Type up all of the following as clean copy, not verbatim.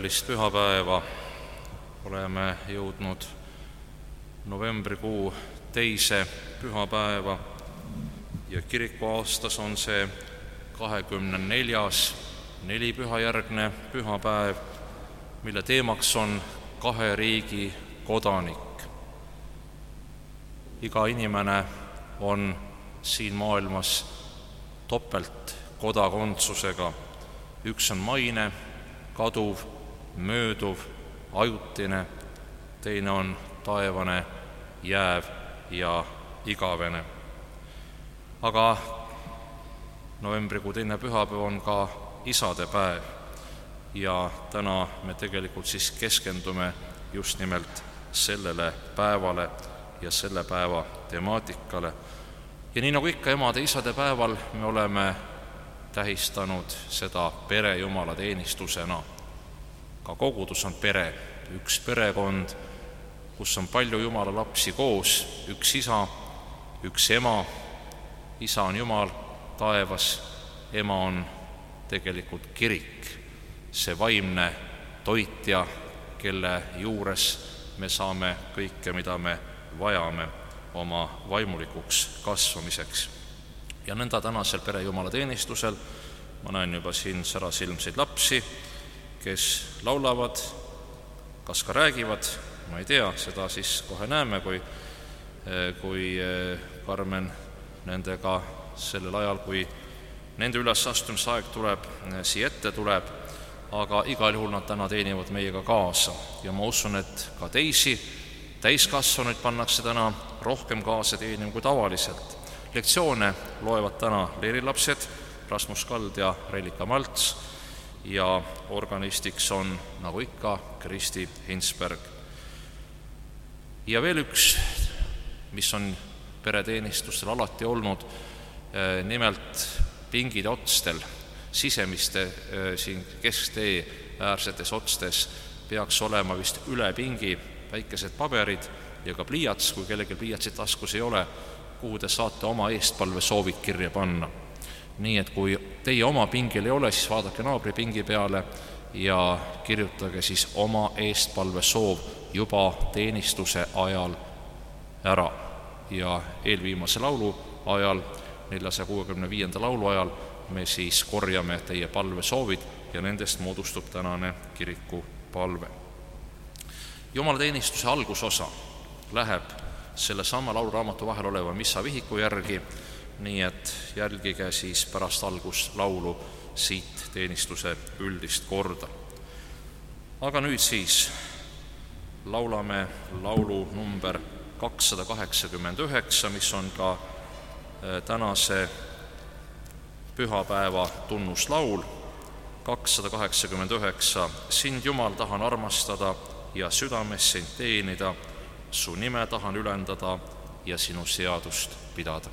tõelist pühapäeva. Oleme jõudnud novembrikuu teise pühapäeva ja kirikuaastas on see 24. nelipühajärgne pühapäev, mille teemaks on kahe riigi kodanik. Iga inimene on siin maailmas topeltkodakondsusega. Üks on maine, kaduv, mööduv, ajutine, teine on taevane, jääv ja igavene. Aga novembrikuu teine pühapäev on ka isadepäev ja täna me tegelikult siis keskendume just nimelt sellele päevale ja selle päeva temaatikale. Ja nii nagu ikka emade isade päeval me oleme tähistanud seda pere jumalateenistusena. Ka kogudus on pere, üks perekond, kus on palju Jumala lapsi koos, üks isa, üks ema. Isa on Jumal taevas, ema on tegelikult kirik, see vaimne toitja, kelle juures me saame kõike, mida me vajame oma vaimulikuks kasvamiseks. Ja nõnda tänasel pere jumalateenistusel ma näen juba siin särasilmseid lapsi, kes laulavad, kas ka räägivad, ma ei tea, seda siis kohe näeme, kui Karmen nendega sellel ajal, kui nende ülesastumisaeg tuleb, siia ette tuleb, aga igal juhul nad täna teenivad meiega kaasa. Ja ma usun, et ka teisi täiskasvanuid pannakse täna rohkem kaasa teenima kui tavaliselt. Lektsioone loevad täna leerilapsed Rasmus Kald ja Reelika Malts ja organistiks on, nagu ikka, Kristi Hinsberg. Ja veel üks, mis on pereteenistustel alati olnud, nimelt pingide otstel, sisemiste siin kesktee äärsetes otstes peaks olema vist üle pingi väikesed paberid ja ka pliiats, kui kellelgi pliiatsit taskus ei ole, kuhu te saate oma eestpalve soovid kirja panna. Nii et kui teie oma pingil ei ole, siis vaadake naabri pingi peale ja kirjutage siis oma eestpalve soov juba teenistuse ajal ära. Ja eelviimase laulu ajal, 465. laulu ajal, me siis korjame teie palvesoovid ja nendest moodustub tänane kiriku palve. Jumalateenistuse algusosa läheb selle sama lauluraamatu vahel oleva missa vihiku järgi, nii et jälgige siis pärast alguslaulu siit teenistuse üldist korda. Aga nüüd siis laulame laulu number 289, mis on ka tänase pühapäeva tunnuslaul. 289. Sind, Jumal, tahan armastada ja südames sind teenida, su nime tahan ülendada ja sinu seadust pidada.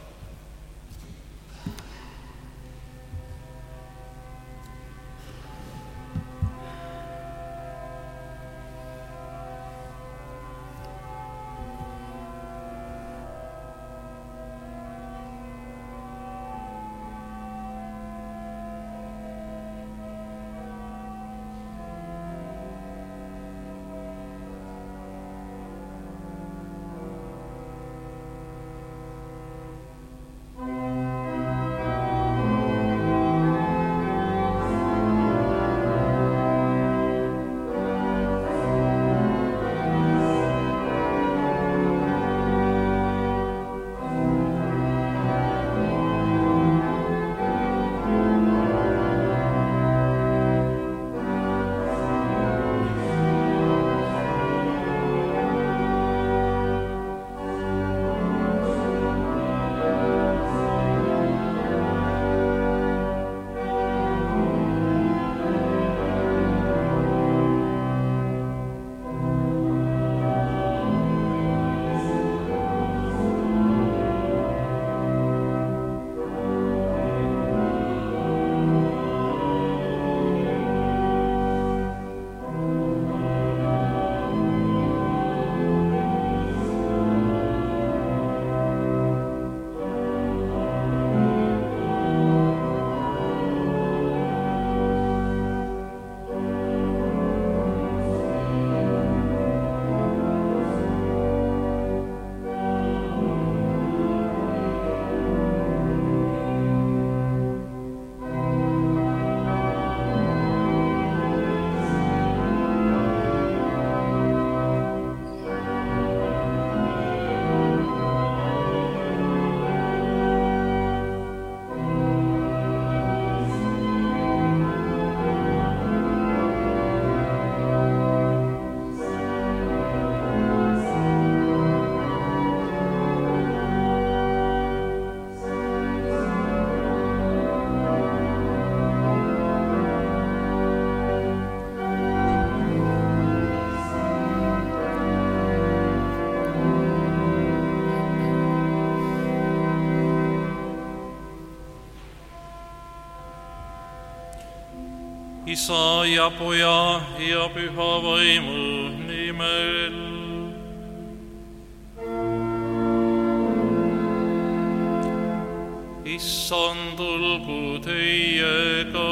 Isa ja Poja ja Püha Vaimu nimel. Issand olgu teiega.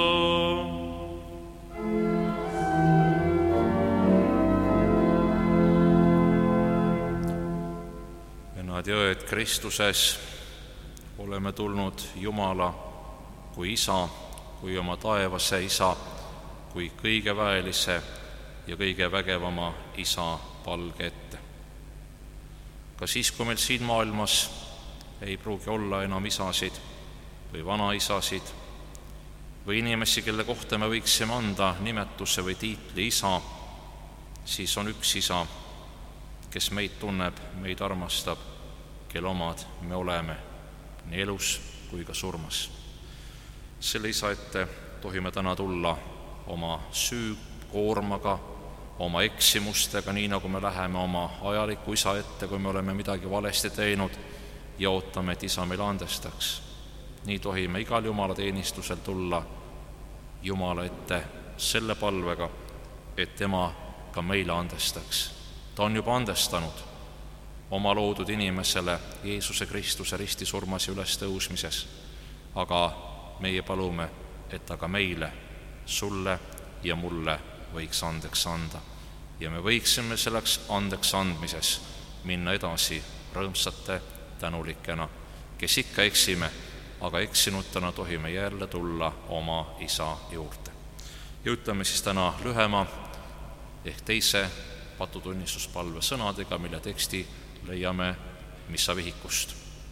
Venad ja õed Kristuses, oleme tulnud Jumala kui Isa, kui oma taevase Isa, kui kõige väelise ja kõige vägevama Isa palge ette. Ka siis, kui meil siin maailmas ei pruugi olla enam isasid või vanaisasid või inimesi, kelle kohta me võiksime anda nimetuse või tiitli Isa, siis on üks Isa, kes meid tunneb, meid armastab, kelle omad me oleme nii elus kui ka surmas. Selle Isa ette tohime täna tulla oma süükoormaga, oma eksimustega, nii nagu me läheme oma ajaliku Isa ette, kui me oleme midagi valesti teinud ja ootame, et Isa meile andestaks. Nii tohime igal Jumala teenistusel tulla Jumala ette selle palvega, et tema ka meile andestaks. Ta on juba andestanud oma loodud inimesele Jeesuse Kristuse ristisurmas ja ülestõusmises, aga meie palume, et ta ka meile, sulle ja mulle võiks andeks anda. Ja me võiksime selleks andeks andmises minna edasi rõõmsate tänulikena, kes ikka eksime, aga eksinutena tohime jälle tulla oma Isa juurde. Ja ütleme siis täna lühema ehk teise patutunnistuspalve sõnadega, mille teksti leiame missavihikust.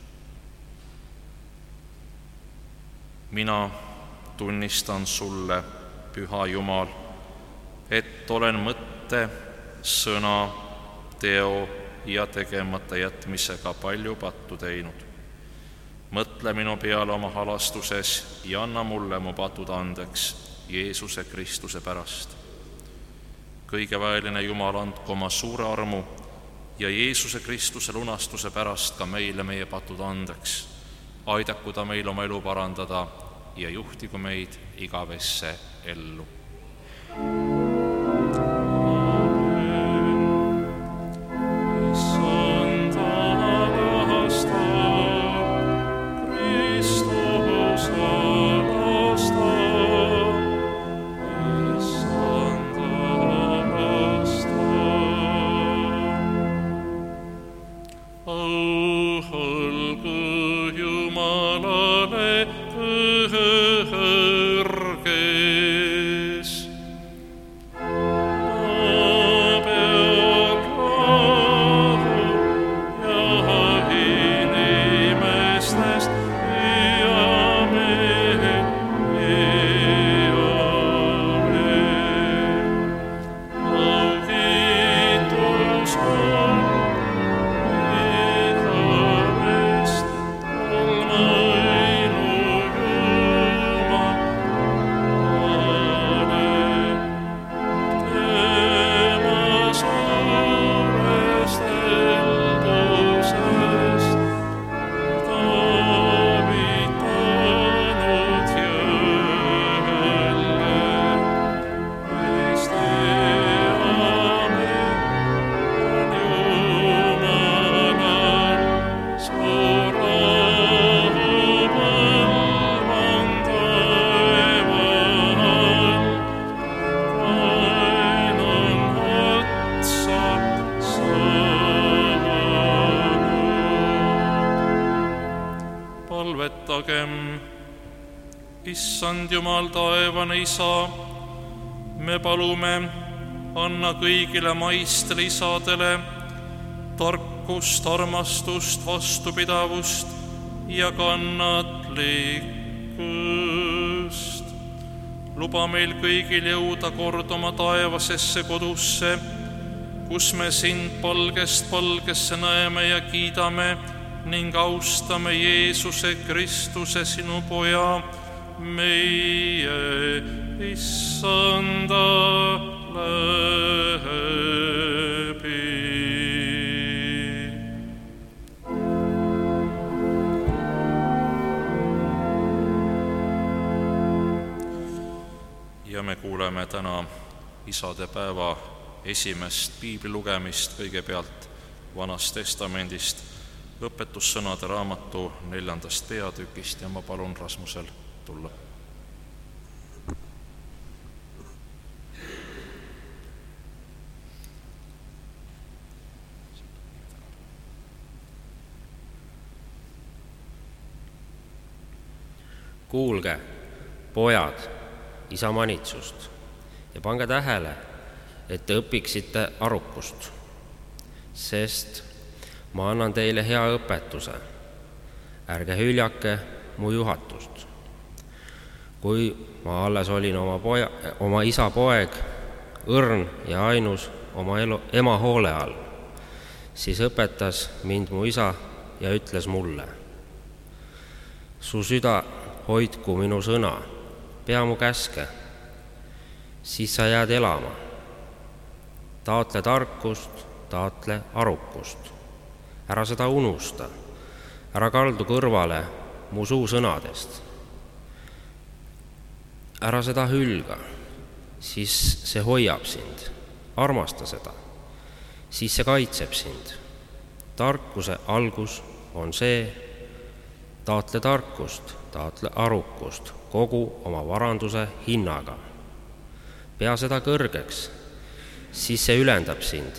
Mina tunnistan sulle, Püha Jumal, et olen mõtte, sõna, teo ja tegemata jätmisega palju pattu teinud. Mõtle minu peale oma halastuses ja anna mulle mu patud andeks Jeesuse Kristuse pärast. Kõigeväeline Jumal, andku oma suure armu ja Jeesuse Kristuse lunastuse pärast ka meile meie patud andeks. Aidaku ta meil oma elu parandada ja juhtigu meid igavesse ellu. Issand Jumal, taevane Isa, me palume, anna kõigile maistele isadele tarkust, armastust, vastupidavust ja kannatlikkust. Luba meil kõigil jõuda kord oma taevasesse kodusse, kus me sind palgest palgesse näeme ja kiidame ning austame Jeesuse Kristuse, sinu Poja, meie Issanda läbi. Ja kuuleme täna isadepäeva esimest piiblilugemist, kõigepealt Vanast Testamendist, õpetussõnade raamatu 4. peatükist ja ma palun Rasmusel tulla. Kuulge, pojad, isa manitsust ja pange tähele, et te õpiksite arukust, sest ma annan teile hea õpetuse. Ärge hüljake mu juhatust. Kui ma alles olin oma isa poeg, õrn ja ainus oma ema hoole all, siis õpetas mind mu isa ja ütles mulle: su süda hoidku minu sõna, pea mu käske, siis sa jääd elama. Taotle tarkust, taotle arukust. Ära seda unusta, ära kaldu kõrvale mu suu sõnadest. Ära seda hülga, siis see hoiab sind. Armasta seda, siis see kaitseb sind. Tarkuse algus on see: taotle tarkust, taotle arukust kogu oma varanduse hinnaga. Pea seda kõrgeks, siis see ülendab sind.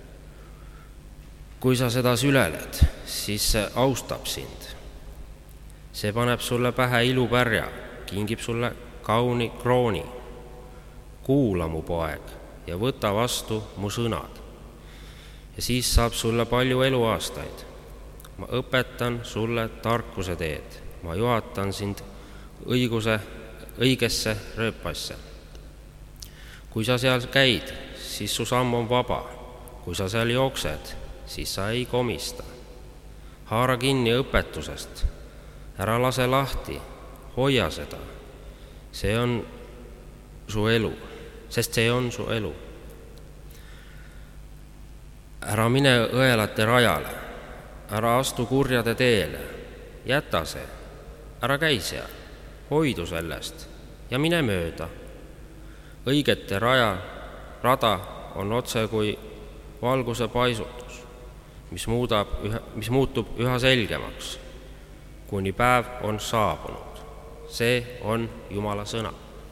Kui sa seda süleled, siis see austab sind. See paneb sulle pähe ilupärja, kingib sulle kauni krooni. Kuula, mu poeg, ja võta vastu mu sõnad. Ja siis saab sulle palju eluaastaid. Ma õpetan sulle tarkuse teed. Ma juhatan sind õigesse rööpasse. Kui sa seal käid, siis su samm on vaba. Kui sa seal jooksed, siis sa ei komista. Haara kinni õpetusest. Ära lase lahti. Hoia seda. See on su elu, sest see on su elu. Ära mine õelate rajale. Ära astu kurjade teele. Jäta see. Ära käi seal. Hoidu sellest ja mine mööda. Õigete rada on otse kui valguse paisutus, mis muutub üha selgemaks, kuni päev on saabunud. See on Jumala sõna.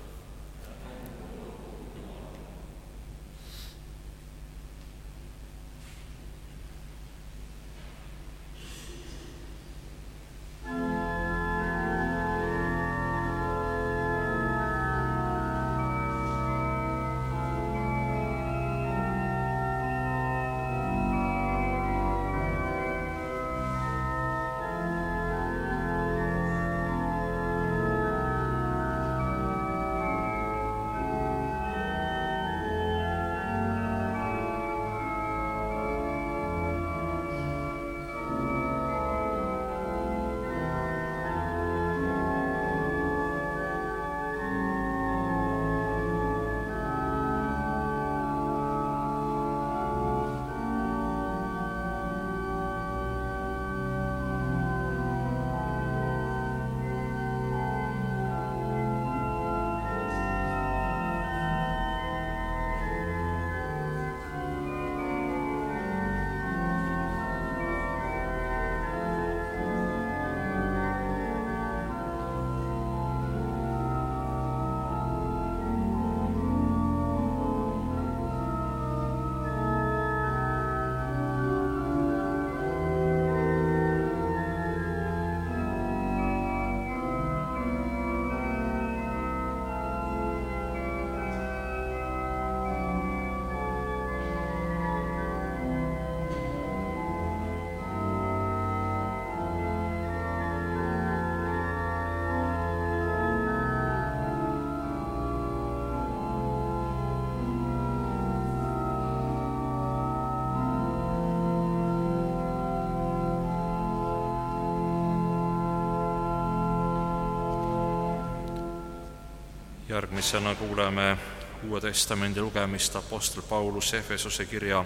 Järgmisena kuuleme Uue Testamendi lugemist apostel Paulus Efesose kirja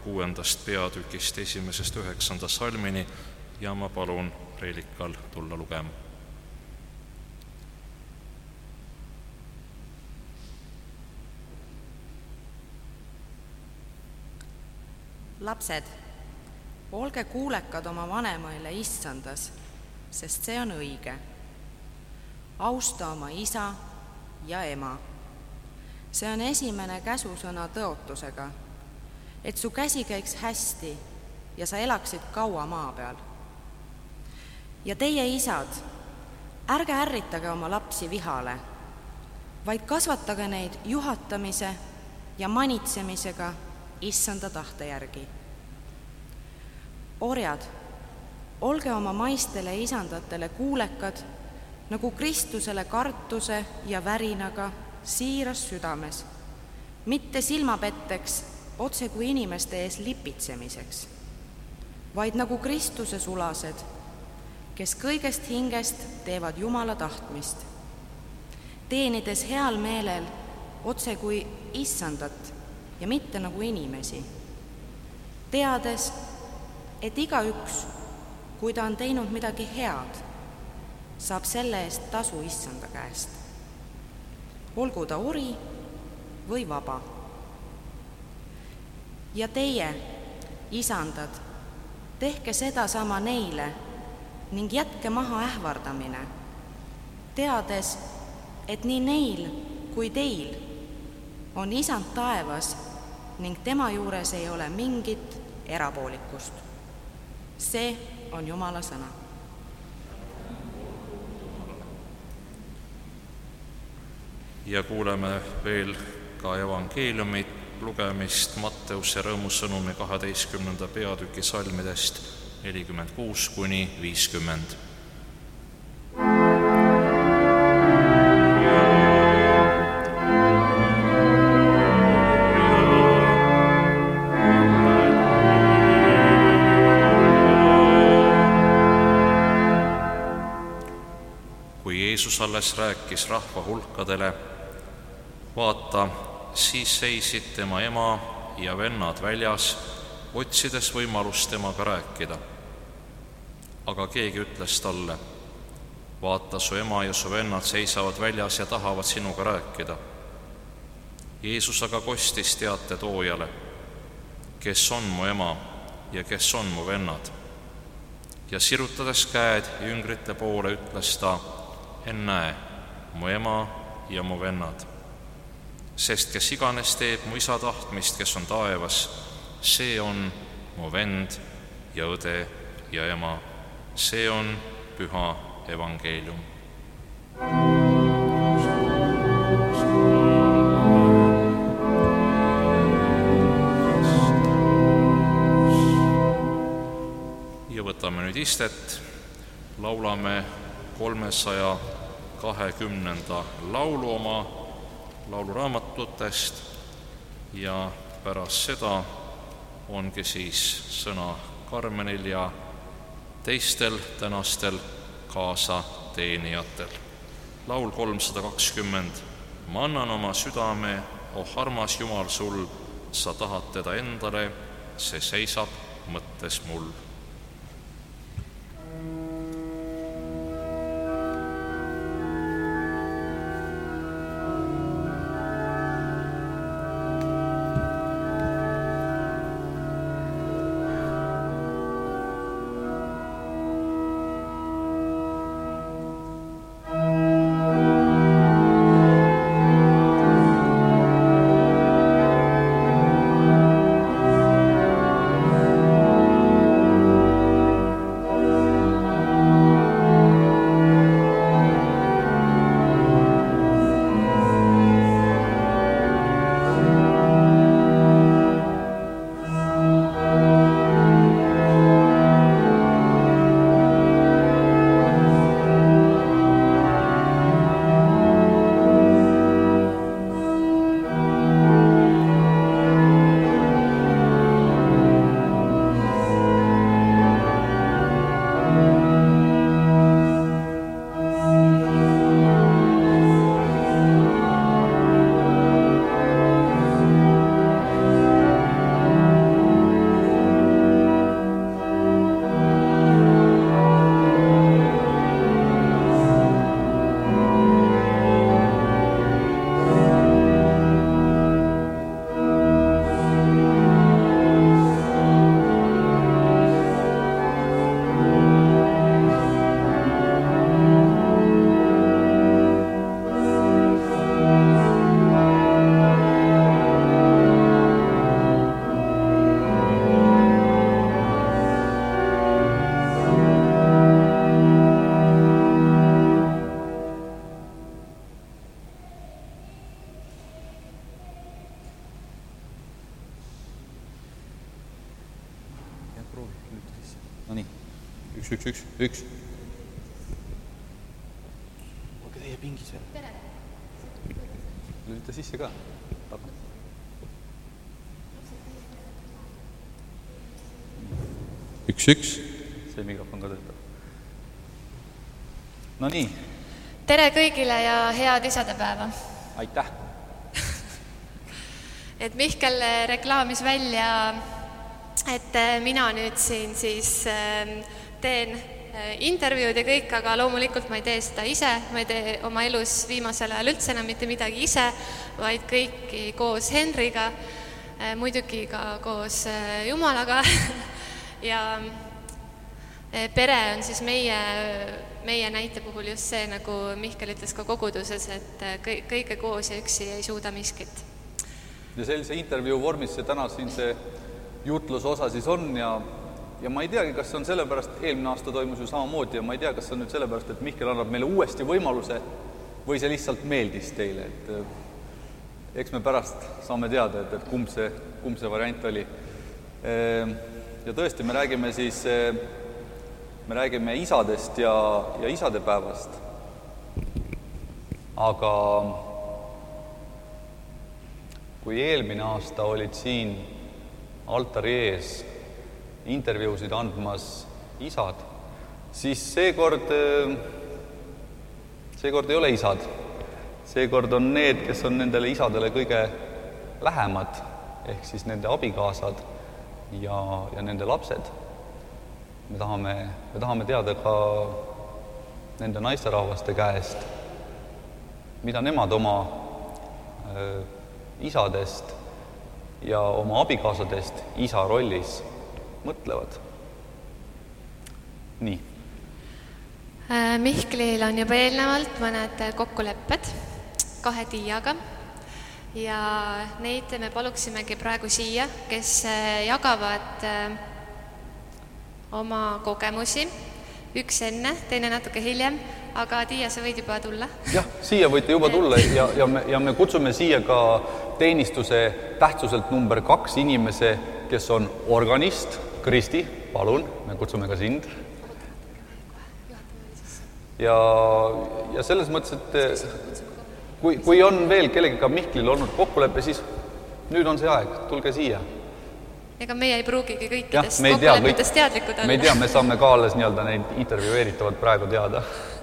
6. peatükist 1-9 salmini ja ma palun preelikal tulla lugema. Lapsed, olge kuulekad oma vanemaile Issandas, sest see on õige. Austa oma isa ja ema. See on esimene käsusõna tõotusega, et su käsi käiks hästi ja sa elaksid kaua maa peal. Ja teie isad, ärge ärritage oma lapsi vihale, vaid kasvatage neid juhatamise ja manitsemisega Issanda tahte järgi. Orjad, olge oma maistele isandatele kuulekad, nagu Kristusele kartuse ja värinaga siiras südames, mitte silmapetteks otse kui inimeste ees lipitsemiseks, vaid nagu Kristuse sulased, kes kõigest hingest teevad Jumala tahtmist, teenides heal meelel otse kui Issandat ja mitte nagu inimesi, teades, et igaüks, kui ta on teinud midagi head, saab selle eest tasu Issanda käest, olgu ta ori või vaba. Ja teie, isandad, tehke sedasama neile ning jätke maha ähvardamine, teades, et nii neil kui teil on Isand taevas ning tema juures ei ole mingit erapoolikust. See on Jumala sõna. Ja kuuleme veel ka evangeeliumi lugemist Matteuse rõõmusõnumi 12. peatüki salmidest 46–50. Jeesus alles rääkis rahva hulkadele, vaata, siis seisid tema ema ja vennad väljas, otsides võimalust temaga rääkida. Aga keegi ütles talle, vaata, su ema ja su vennad seisavad väljas ja tahavad sinuga rääkida. Jeesus aga kostis teate toojale, kes on mu ema ja kes on mu vennad. Ja sirutades käed jüngrite poole ütles ta, ennäe, mu ema ja mu vennad. Sest kes iganes teeb mu isa tahtmist, kes on taevas, see on mu vend ja õde ja ema. See on püha evangeelium. Ja võtame nüüd istet, laulame 320. laulu oma lauluraamatutest ja pärast seda ongi siis sõna Karmenil ja teistel tänastel kaasateenijatel. Laul 320. Ma annan oma südame, oh armas Jumal sul, sa tahad teda endale, see seisab mõttes mul. proovi, lülita sisse. No nii, 1. Olge teie pingis veel. Tere! Lülita sisse ka. Taga. 1. See mikrofon ka töötab. No nii. Tere kõigile ja head isadepäeva! Aitäh! Et Mihkel reklaamis välja, et mina nüüd siin siis teen intervjuud ja kõik, aga loomulikult ma ei tee seda ise, ma ei tee oma elus viimasel ajal üldse enam mitte midagi ise, vaid kõiki koos Henriga, muidugi ka koos Jumalaga ja pere on siis meie näite puhul just see, nagu Mihkel ütles ka koguduses, et kõike koos ja üksi ei suuda miskit. Ja sellise intervjuu vormis see täna siin see jutlusosa siis on ja ma ei teagi, kas see on sellepärast, eelmine aasta toimus ju samamoodi ja ma ei tea, kas see on nüüd sellepärast, et Mihkel annab meile uuesti võimaluse või see lihtsalt meeldis teile, et eks me pärast saame teada, et kumb see variant oli. Ja tõesti, me räägime isadest ja isadepäevast, aga kui eelmine aasta olid siin altari ees intervjuusid andmas isad, siis seekord ei ole isad. Seekord on need, kes on nendele isadele kõige lähemad, ehk siis nende abikaasad ja nende lapsed. Me tahame teada ka nende naisterahvaste käest, mida nemad oma isadest ja oma abikaasadest isa rollis mõtlevad. Nii. Mihklil on juba eelnevalt mõned kokkulepped 2 tiiaga ja neid me paluksimegi praegu siia, kes jagavad oma kogemusi, üks enne, teine natuke hiljem, aga Tiia, sa võid juba tulla? Jah, siia võite juba tulla ja me kutsume siia ka teenistuse tähtsuselt number 2 inimese, kes on organist, Kristi, palun, me kutsume ka sind. Ja selles mõttes, et kui on veel kellegiga Mihklil olnud kokkulepe, siis nüüd on see aeg, tulge siia. Ega meie ei pruugigi kõikidest kokkulepetest teadlikud olla. Me ei tea, me saame ka alles neid intervjueeritavad praegu teada.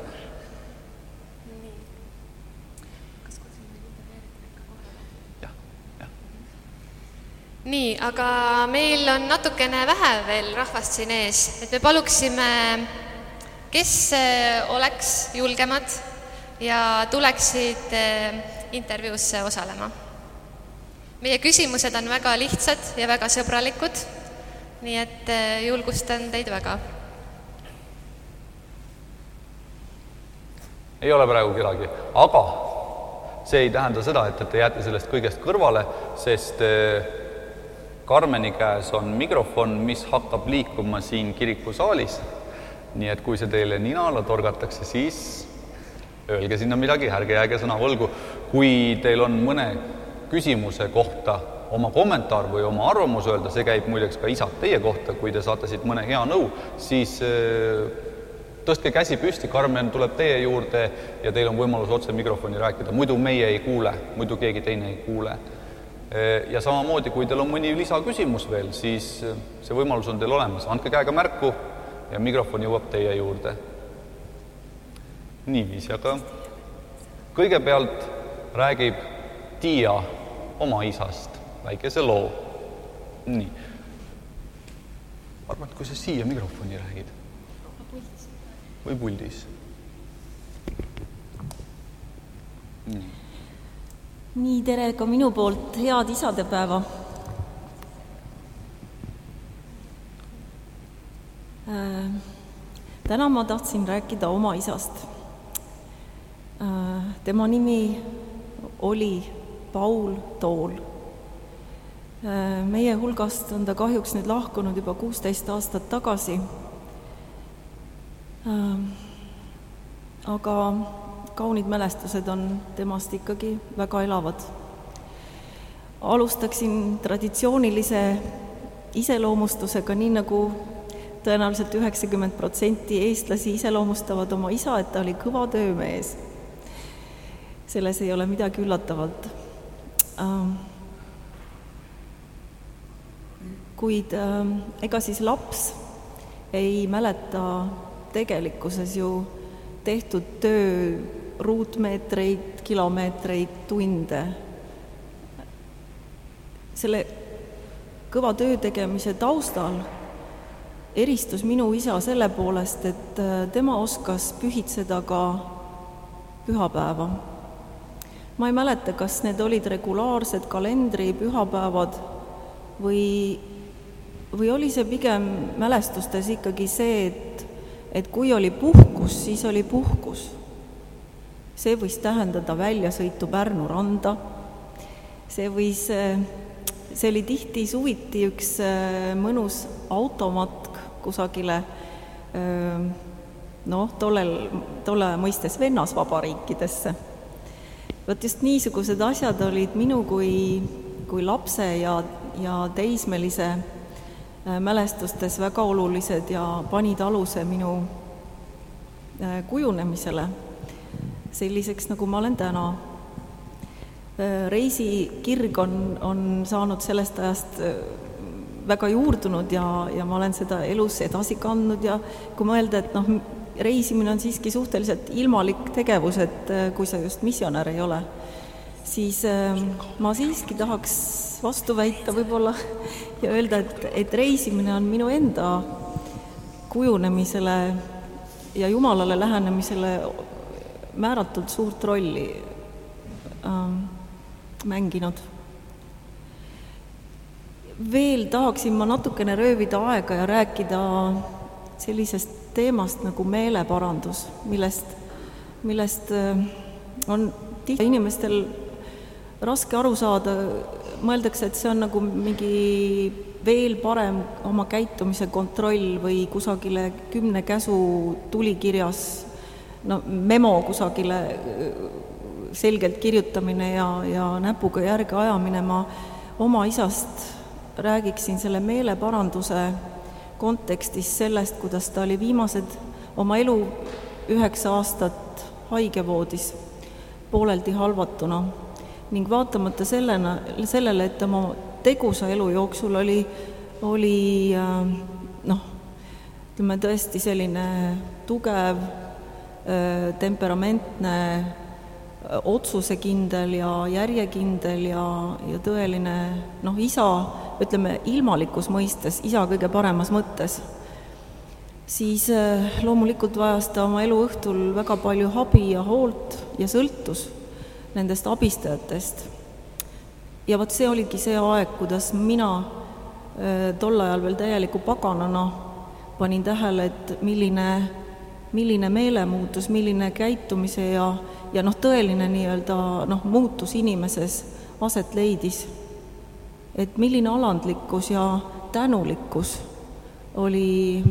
Nii, aga meil on natukene vähe veel rahvast siin ees, et me paluksime, kes oleks julgemad ja tuleksid intervjuusse osalema. Meie küsimused on väga lihtsad ja väga sõbralikud, nii et julgustan teid väga. Ei ole praegu kedagi, aga see ei tähenda seda, et te jääte sellest kõigest kõrvale, sest Karmeni käes on mikrofon, mis hakkab liikuma siin kirikusaalis. Nii et kui see teile nina alla torgatakse, siis öelge sinna midagi, ärge jääge sõna võlgu. Kui teil on mõne küsimuse kohta oma kommentaar või oma arvamus öelda, see käib muideks ka isad teie kohta, kui te saate siit mõne hea nõu, siis tõstke käsi püsti, Karmen tuleb teie juurde ja teil on võimalus otse mikrofoni rääkida. Muidu meie ei kuule, muidu keegi teine ei kuule. Ja samamoodi, kui teil on mõni lisaküsimus veel, siis see võimalus on teil olemas. Andke käega märku ja mikrofon jõuab teie juurde. Niiviisi, aga kõigepealt räägib Tiia oma isast väikese loo. Nii. Arvan, et kui sa siia mikrofoni räägid? Või puldis? Nii, tere ka minu poolt, head isadepäeva. Täna ma tahtsin rääkida oma isast. Tema nimi oli Paul Tool. Meie hulgast on ta kahjuks nüüd lahkunud juba 16 aastat tagasi. Aga kaunid mälestused on temast ikkagi väga elavad. Alustaksin traditsioonilise iseloomustusega, nii nagu tõenäoliselt 90% eestlasi iseloomustavad oma isa, et ta oli kõva töömees. Selles ei ole midagi üllatavalt. Kuid ega siis laps ei mäleta tegelikkuses ju tehtud töö ruutmeetreid, kilomeetreid, tunde. Selle kõva töö tegemise taustal eristus minu isa selle poolest, et tema oskas pühitseda ka pühapäeva. Ma ei mäleta, kas need olid regulaarsed kalendri pühapäevad või oli see pigem mälestustes ikkagi see, et kui oli puhkus, siis oli puhkus. See võis tähendada väljasõitu Pärnu randa, see oli tihti suviti üks mõnus automatk kusagile, tolle mõistes vennasvabariikidesse. Võt just niisugused asjad olid minu kui lapse ja teismelise mälestustes väga olulised ja panid aluse minu kujunemisele selliseks, nagu ma olen täna. Reisikirg on saanud sellest ajast väga juurdunud ja ma olen seda elus edasi kandnud ja kui mõelda, et reisimine on siiski suhteliselt ilmalik tegevus, et kui sa just missionär ei ole, siis ma siiski tahaks vastu väita võib-olla ja öelda, et reisimine on minu enda kujunemisele ja Jumalale lähenemisele määratult suurt rolli mänginud. Veel tahaksin ma natukene röövida aega ja rääkida sellisest teemast nagu meeleparandus, millest on tihti inimestel raske aru saada. Mõeldakse, et see on nagu mingi veel parem oma käitumise kontroll või kusagile 10 käsu tulikirjas memo kusagile selgelt kirjutamine ja näpuga järge ajamine. Ma oma isast räägiksin selle meeleparanduse kontekstis sellest, kuidas ta oli viimased oma elu 9 aastat haigevoodis pooleldi halvatuna ning vaatamata sellele, et tema tegusa elu jooksul oli tõesti selline tugev, temperamentne, otsusekindel ja järjekindel ja tõeline isa, ütleme ilmalikus mõistes, isa kõige paremas mõttes, siis loomulikult vajas ta oma elu õhtul väga palju abi ja hoolt ja sõltus nendest abistajatest. Ja vot see oligi see aeg, kuidas mina tol ajal veel täieliku paganana panin tähele, et milline meelemuutus, milline käitumise ja tõeline muutus inimeses aset leidis. Et milline alandlikkus ja tänulikkus oli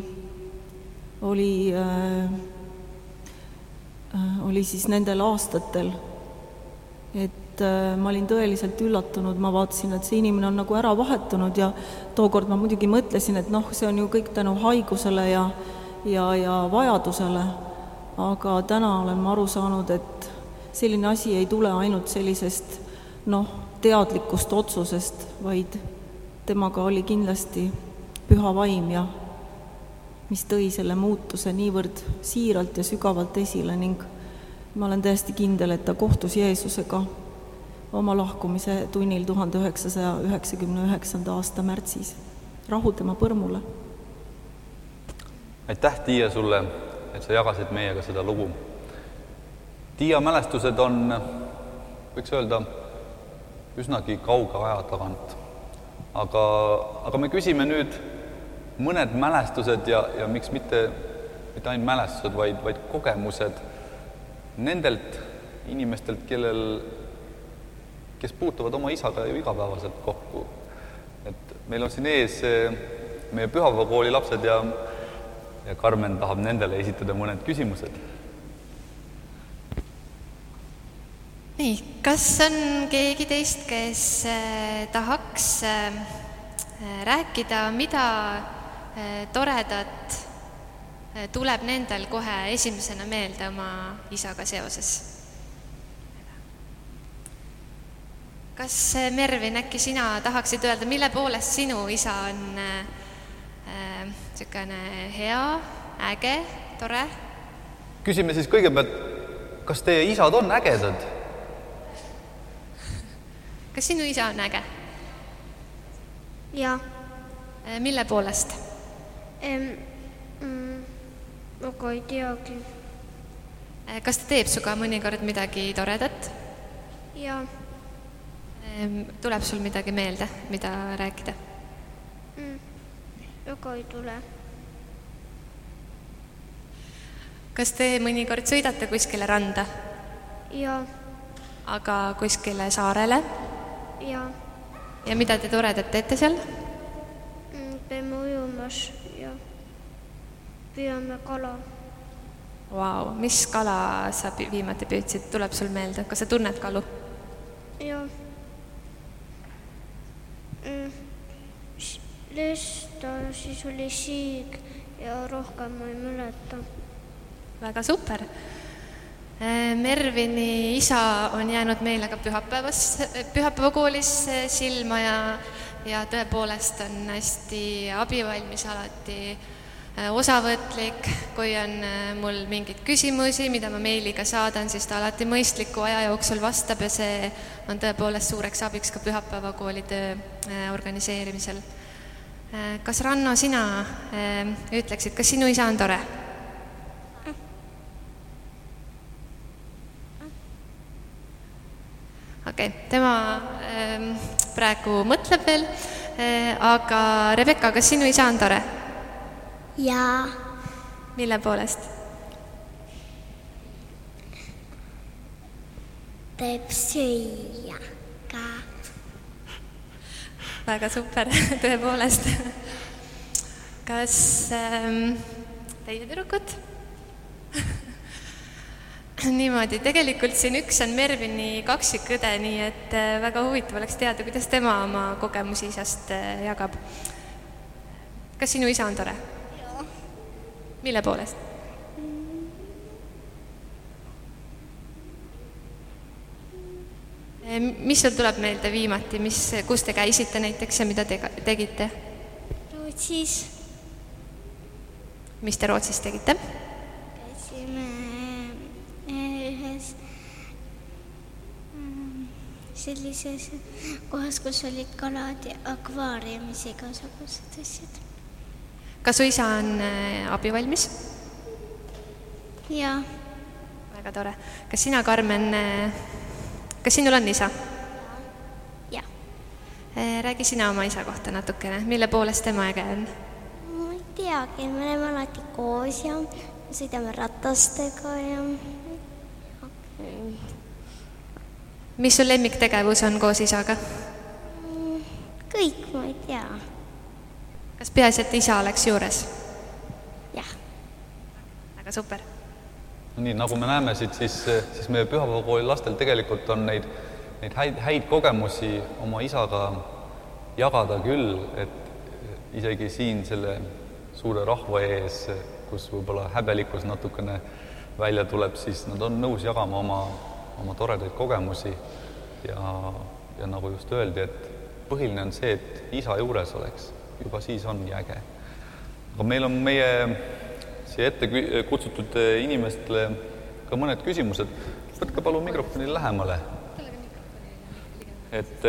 siis nendel aastatel. Et ma olin tõeliselt üllatunud, ma vaatasin, et see inimene on nagu ära vahetunud ja tookord ma muidugi mõtlesin, et see on ju kõik tänu haigusele ja vajadusele, aga täna olen ma aru saanud, et selline asi ei tule ainult sellisest teadlikust otsusest, vaid temaga oli kindlasti püha vaim ja mis tõi selle muutuse niivõrd siiralt ja sügavalt esile ning ma olen täiesti kindel, et ta kohtus Jeesusega oma lahkumise tunnil 1999. aasta märtsis. Rahu tema põrmule. Aitäh, Tiia, sulle, et sa jagasid meiega seda lugu. Tiia mälestused on, võiks öelda, üsnagi kauge aja tagant. Aga me küsime nüüd mõned mälestused ja miks mitte ainult mälestused, vaid kogemused nendelt inimestelt, kes puutuvad oma isaga ju igapäevaselt kokku. Et meil on siin ees meie pühapäevakooli lapsed ja Karmen tahab nendele esitada mõned küsimused. Nii, kas on keegi teist, kes tahaks rääkida, mida toredat tuleb nendel kohe esimesena meelde oma isaga seoses. Kas Mervin, äkki sina tahaksid öelda, mille poolest sinu isa on niisugune hea, äge, tore? Küsime siis kõigepealt, kas teie isad on ägedad? Kas sinu isa on äge? Jaa. Mille poolest? Aga ei teagi. Kas ta teeb suga mõnikord midagi toredat? Jaa. Tuleb sul midagi meelde, mida rääkida? Aga ei tule. Kas te mõnikord sõidate kuskile randa? Jaa. Aga kuskile saarele? Jaa. Ja mida te toredat teete seal? Peame ujumas ja püüame kala. Vau, mis kala sa viimati püüdsid, tuleb sul meelde? Kas sa tunned kalu? Jaa. Lesta, siis oli siig ja rohkem ma ei mäleta. Väga super. Mervini isa on jäänud meile ka pühapäevakoolis silma ja tõepoolest on hästi abivalmis, alati osavõtlik. Kui on mul mingid küsimusi, mida ma meiliga saadan, siis ta alati mõistliku aja jooksul vastab ja see on tõepoolest suureks abiks ka pühapäevakooli töö organiseerimisel. Kas Ranno, sina ütleksid, kas sinu isa on tore? Okei, tema praegu mõtleb veel, aga Rebecca, kas sinu isa on tore? Jaa. Mille poolest? Teeb süüa ka. Väga super, tõepoolest. Kas teie tüdrukud? Niimoodi, tegelikult siin üks on Mervini kaksikõde, nii et väga huvitav oleks teada, kuidas tema oma kogemusi isast jagab. Kas sinu isa on tore? Joo. Mille poolest? Mis sul tuleb meelde viimati, kus te käisite näiteks ja mida te tegite? Rootsis. Mis te Rootsis tegite? Käisime ühes sellises kohas, kus olid kalad ja akvaariumis igasugused asjad. Kas su isa on abivalmis? Jaa. Väga tore. Kas sina, Karmen, kas sinul on isa? Jaa. Räägi sina oma isa kohta natukene. Mille poolest tema äge on? Ma ei teagi, me oleme alati koos ja sõidame ratastega ja... Mis sul lemmiktegevus on koos isaga? Kõik, ma ei tea. Kas peaasi, et isa oleks juures? Jah. Väga super. Nii, nagu me näeme siit, siis meie pühapäevakooli lastel tegelikult on neid häid kogemusi oma isaga jagada küll, et isegi siin selle suure rahva ees, kus võib-olla häbelikkus natukene välja tuleb, siis nad on nõus jagama oma toredaid kogemusi ja nagu just öeldi, et põhiline on see, et isa juures oleks, juba siis on äge. Aga meil on meie siia ette kutsutud inimestele ka mõned küsimused. Võtke palun mikrofoni lähemale. Et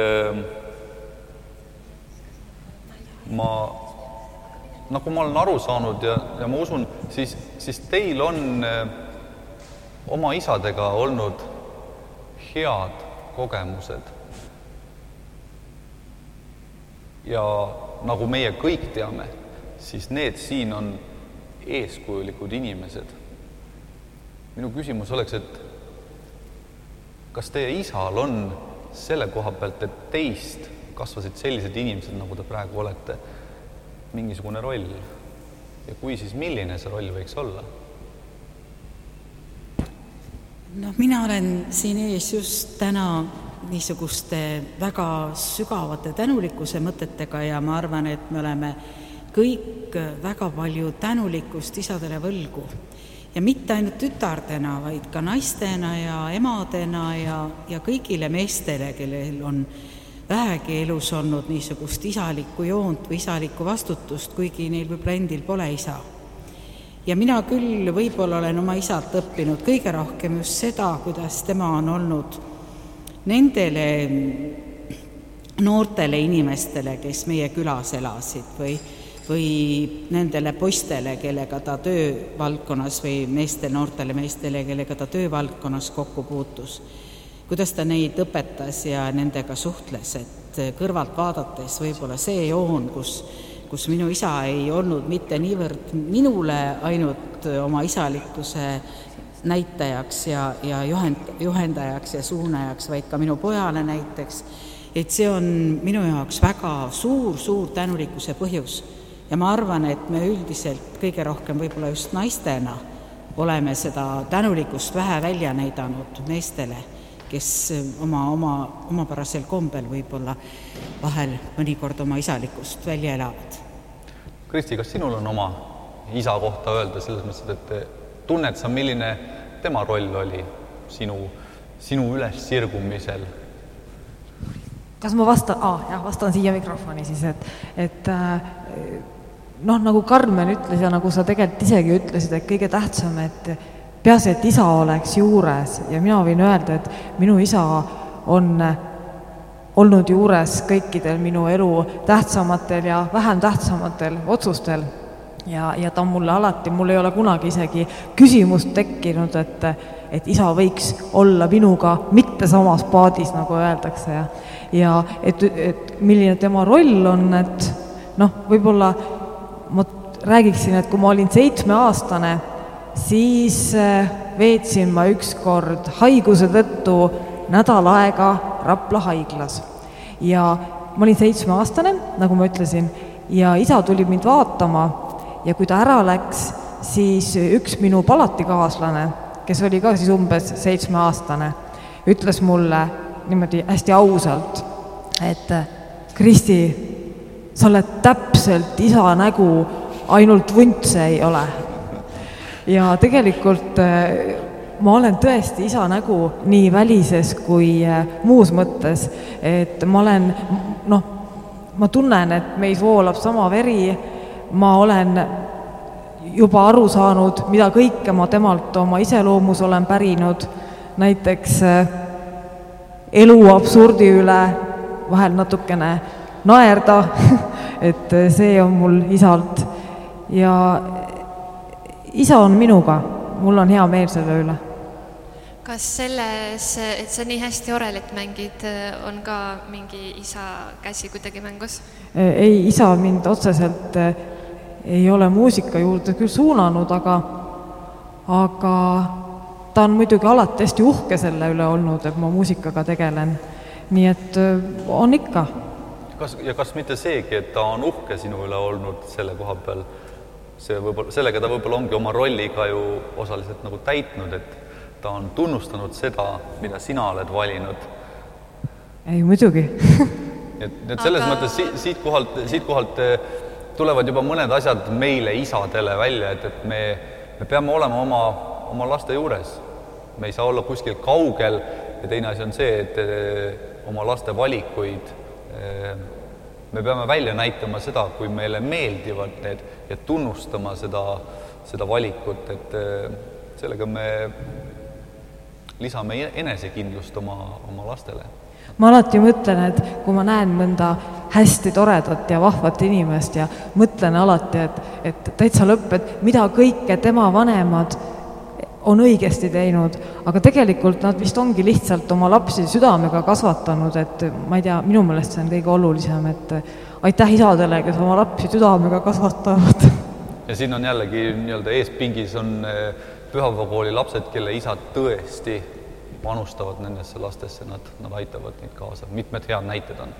nagu ma olen aru saanud ja ma usun, siis teil on oma isadega olnud head kogemused. Ja nagu meie kõik teame, siis need siin on eeskujulikud inimesed. Minu küsimus oleks, et kas teie isal on selle koha pealt, et teist kasvasid sellised inimesed, nagu te praegu olete, mingisugune roll? Ja kui, siis milline see roll võiks olla? Mina olen siin ees just täna niisuguste väga sügavate tänulikkuse mõtetega ja ma arvan, et me oleme kõik väga palju tänulikkust isadele võlgu. Ja mitte ainult tütardena, vaid ka naistena ja emadena ja kõigile meestele, kellel on vähegi elus olnud niisugust isalikku joont või isalikku vastutust, kuigi neil võib-olla endil pole isa. Ja mina küll võib-olla olen oma isalt õppinud kõige rohkem just seda, kuidas tema on olnud nendele noortele inimestele, kes meie külas elasid või nendele poistele, kellega ta töövaldkonnas või noortele meestele, kellega ta töövaldkonnas kokku puutus. Kuidas ta neid õpetas ja nendega suhtles, et kõrvalt vaadates võib-olla see joon, kus minu isa ei olnud mitte niivõrd minule ainult oma isalikkuse näitajaks ja juhendajaks ja suunajaks, vaid ka minu pojale näiteks, et see on minu jaoks väga suur tänulikkuse põhjus. Ja ma arvan, et me üldiselt kõige rohkem võib-olla just naistena oleme seda tänulikkust vähe välja näidanud meestele, kes omapärasel kombel võib-olla vahel mõnikord oma isalikkust välja elavad. Kristi, kas sinul on oma isa kohta öelda selles mõttes, et tunned sa, milline tema roll oli sinu üles sirgumisel? Kas ma vastan siia mikrofoni siis, et nagu Karmen ütles ja nagu sa tegelikult isegi ütlesid, et kõige tähtsam, et peaasi, et isa oleks juures ja mina võin öelda, et minu isa on olnud juures kõikidel minu elu tähtsamatel ja vähem tähtsamatel otsustel ja ta on mulle alati, mul ei ole kunagi isegi küsimust tekkinud, et isa võiks olla minuga mitte samas paadis, nagu öeldakse ja et milline tema roll on, et võib-olla ma räägiksin, et kui ma olin 7-aastane, siis veetsin ma ükskord haiguse tõttu nädal aega Rapla haiglas ja ma olin 7-aastane, nagu ma ütlesin, ja isa tuli mind vaatama ja kui ta ära läks, siis üks minu palatikaaslane, kes oli ka siis umbes 7-aastane, ütles mulle niimoodi hästi ausalt, et Kristi, sa oled täpselt isa nägu, ainult vuntse ei ole. Ja tegelikult ma olen tõesti isa nägu nii välises kui muus mõttes, et ma tunnen, et meis voolab sama veri, ma olen juba aru saanud, mida kõike ma temalt oma iseloomus olen pärinud, näiteks elu absurdi üle vahel natukene naerda, et see on mul isalt ja isa on minuga, mul on hea meel selle üle. Kas selles, et sa nii hästi orelit mängid, on ka mingi isa käsi kuidagi mängus? Ei, isa mind otseselt ei ole muusika juurde küll suunanud, aga ta on muidugi alati hästi uhke selle üle olnud, et ma muusikaga tegelen. Nii et on ikka. Kas mitte seegi, et ta on uhke sinu üle olnud selle koha peal, sellega ta võib-olla ongi oma rolliga ju osaliselt nagu täitnud, et ta on tunnustanud seda, mida sina oled valinud? Ei, muidugi. et selles mõttes siit kohalt tulevad juba mõned asjad meile isadele välja, et me peame olema oma laste juures. Me ei saa olla kuskil kaugel ja teine asi on see, et oma laste valikuid me peame välja näitama seda, kui meile meeldivad need ja tunnustama seda valikut, et sellega me lisame enesekindlust oma lastele. Ma alati mõtlen, et kui ma näen mõnda hästi toredat ja vahvat inimest ja mõtlen alati, et täitsa lõpp, et mida kõike tema vanemad on õigesti teinud, aga tegelikult nad vist ongi lihtsalt oma lapsi südamega kasvatanud, et ma ei tea, minu meelest see on kõige olulisem, et aitäh isadele, kes oma lapsi südamega kasvatavad. Ja siin on jällegi eespingis on pühavakooli lapsed, kelle isad tõesti panustavad nendesse lastesse, nad aitavad neid kaasa, mitmed head näited on.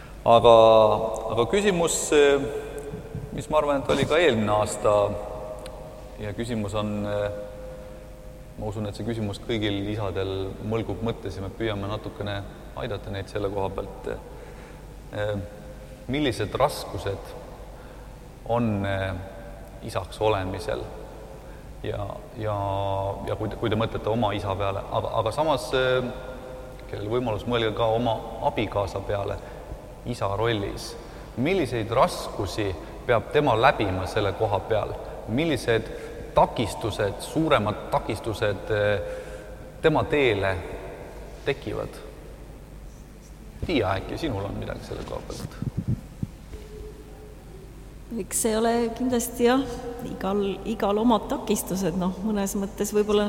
Aga küsimus, mis ma arvan, et oli ka eelmine aasta ja küsimus on, ma usun, et see küsimus kõigil isadel mõlgub mõttes ja me püüame natukene aidata neid selle koha pealt. Millised raskused on isaks olemisel ja kui te mõtlete oma isa peale, aga samas kellel võimalus mõelge ka oma abikaasa peale isa rollis. Milliseid raskusi peab tema läbima selle koha peal? Millised takistused, suuremad takistused tema teele tekivad? Tiia, äkki sinul on midagi selle koha pealt? Eks see ole kindlasti jah, igal omad takistused, mõnes mõttes võib-olla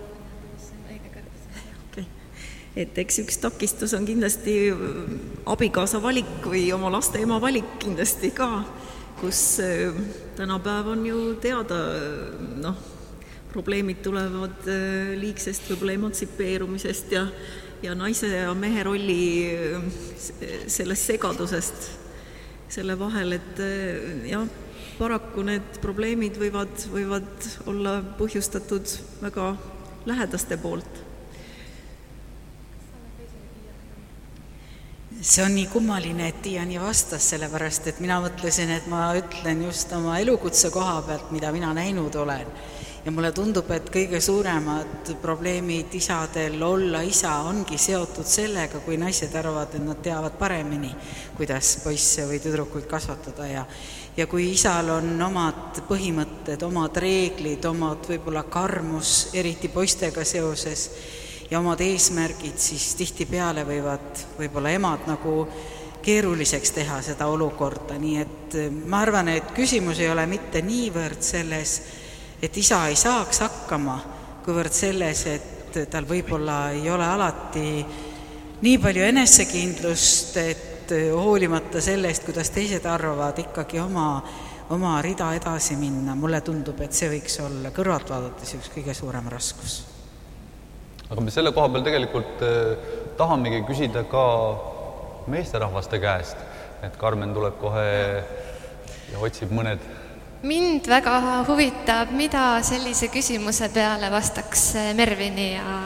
et eks üks takistus on kindlasti abikaasa valik või oma laste ema valik kindlasti ka, kus tänapäev on ju teada, probleemid tulevad liigsest võib-olla emantsipeerumisest ja naise ja mehe rolli sellest segadusest selle vahel, et jah, paraku need probleemid võivad olla põhjustatud väga lähedaste poolt. See on nii kummaline, et Tiia nii vastas, sellepärast, et mina mõtlesin, et ma ütlen just oma elukutse koha pealt, mida mina näinud olen. Ja mulle tundub, et kõige suuremad probleemid isadel olla isa ongi seotud sellega, kui naised arvavad, et nad teavad paremini, kuidas poisse või tüdrukuid kasvatada. Ja kui isal on omad põhimõtted, omad reeglid, omad võib-olla karmus, eriti poistega seoses, ja omad eesmärgid, siis tihtipeale võivad võib-olla emad nagu keeruliseks teha seda olukorda. Nii et ma arvan, et küsimus ei ole mitte niivõrd selles, et isa ei saaks hakkama, kuivõrd selles, et tal võib-olla ei ole alati nii palju enesekindlust, et hoolimata sellest, kuidas teised arvavad, ikkagi oma rida edasi minna. Mulle tundub, et see võiks olla kõrvalt vaadates üks kõige suurem raskus. Aga me selle koha peal tegelikult tahamegi küsida ka meesterahvaste käest, et Karmen tuleb kohe ja otsib mõned. Mind väga huvitab, mida sellise küsimuse peale vastaks Mervini ja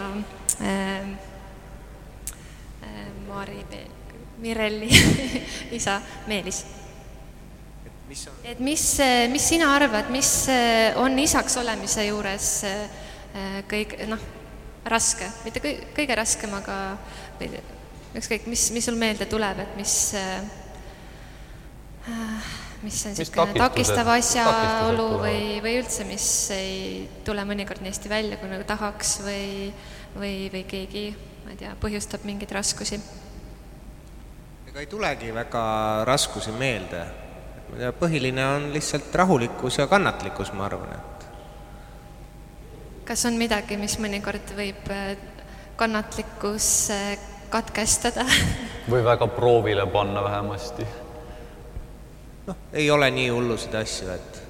Mirelli isa Meelis. Et mis sina arvad, mis on isaks olemise juures kõige, raske, mitte kõige raskem, aga ükskõik, mis sul meelde tuleb, et mis on selline takistav asjaolu või üldse, mis ei tule mõnikord neist välja, kui nagu tahaks või keegi, ma ei tea, põhjustab mingeid raskusi? Ega ei tulegi väga raskusi meelde. Põhiline on lihtsalt rahulikkus ja kannatlikkus, ma arvan. Kas on midagi, mis mõnikord võib kannatlikkus katkestada? Või väga proovile panna vähemasti? Ei ole nii hullu seda asju,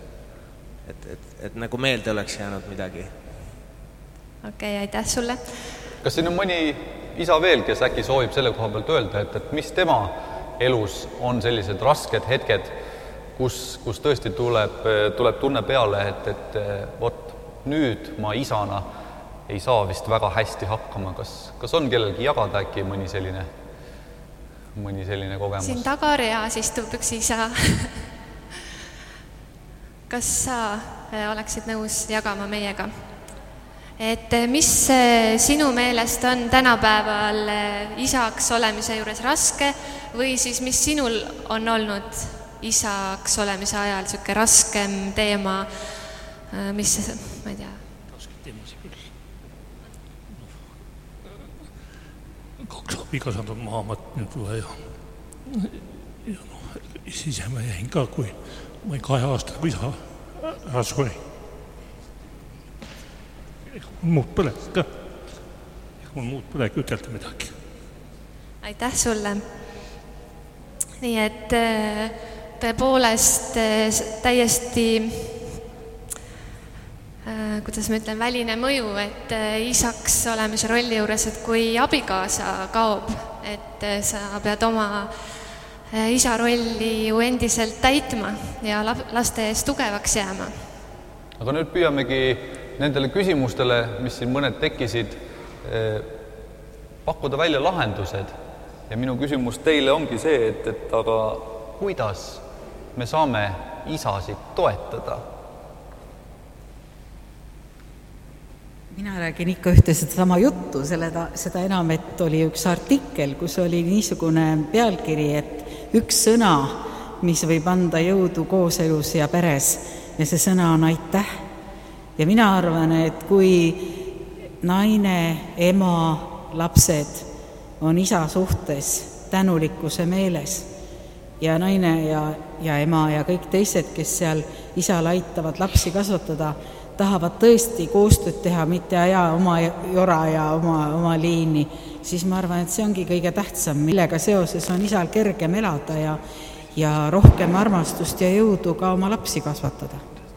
et nagu meelde oleks jäänud midagi. Okei, aitäh sulle. Kas siin on mõni isa veel, kes äkki soovib selle koha pealt öelda, et mis tema elus on sellised rasked hetked, kus tõesti tuleb tunne peale, et nüüd ma isana ei saa vist väga hästi hakkama. Kas on kellelgi jagada äkki mõni selline kogemus? Siin tagareas istub üks isa. Kas sa oleksid nõus jagama meiega? Et mis sinu meelest on tänapäeval isaks olemise juures raske või siis mis sinul on olnud isaks olemise ajal selline raskem teema, mis, ma ei tea. Raske teemasi küll. Kaks abikaasad on maha matnud ja siis ma jäin ka, kui ma ei 2 aastat, kui isa ära suri. Mul muud põlegi ütelda midagi. Aitäh sulle. Nii et tõepoolest täiesti, kuidas ma ütlen, väline mõju, et isaks olemise rolli juures, et kui abikaasa kaob, et sa pead oma isa rolli ju endiselt täitma ja laste ees tugevaks jääma. Aga nüüd püüamegi nendele küsimustele, mis siin mõned tekkisid, pakkuda välja lahendused ja minu küsimus teile ongi see, et aga kuidas me saame isasid toetada? Mina räägin ikka ühte sedasama juttu, seda enam, et oli üks artikkel, kus oli niisugune pealkiri, et üks sõna, mis võib anda jõudu kooselus ja peres, ja see sõna on aitäh. Ja mina arvan, et kui naine, ema, lapsed on isa suhtes tänulikkuse meeles ja naine ja ema ja kõik teised, kes seal isal aitavad lapsi kasvatada, tahavad tõesti koostööd teha, mitte aja oma jora ja oma liini, siis ma arvan, et see ongi kõige tähtsam, millega seoses on isal kergem elada ja rohkem armastust ja jõudu ka oma lapsi kasvatada.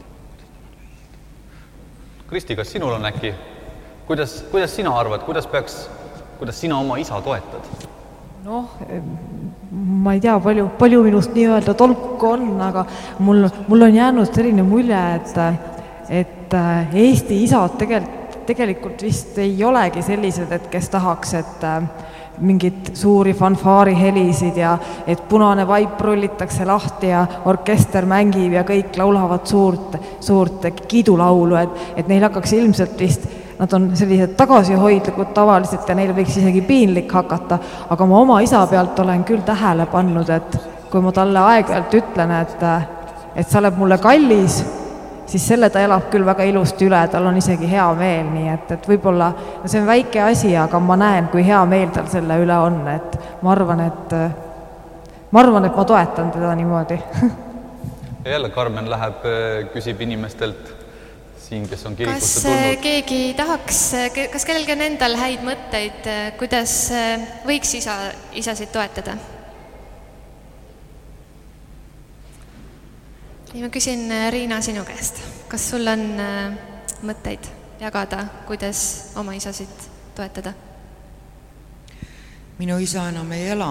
Kristi, kas sinul on äkki? Kuidas sina arvad, kuidas sina oma isa toetad? Noh, ma ei tea, palju minust nii-öelda tolku on, aga mul on jäänud selline mulje, et Eesti isad tegelikult vist ei olegi sellised, et kes tahaks, et mingid suuri fanfaari helisid ja et punane vaip rullitakse lahti ja orkester mängib ja kõik laulavad suurt kiidulaulu, et neil hakkaks ilmselt vist, nad on sellised tagasihoidlikud tavaliselt ja neil võiks isegi piinlik hakata, aga ma oma isa pealt olen küll tähele pannud, et kui ma talle aeg-ajalt ütlen, et sa oled mulle kallis, siis selle ta elab küll väga ilusti üle, tal on isegi hea meel, nii et võib-olla see on väike asi, aga ma näen, kui hea meel tal selle üle on, et ma arvan, et ma toetan teda niimoodi. Ja jälle Karmen läheb, küsib inimestelt siin, kes on kirikusse tulnud. Kas keegi tahaks, kas kellelgi on endal häid mõtteid, kuidas võiks isasid toetada? Ja ma küsin, Riina, sinu käest. Kas sul on mõtteid jagada, kuidas oma isasid toetada? Minu isa enam ei ela.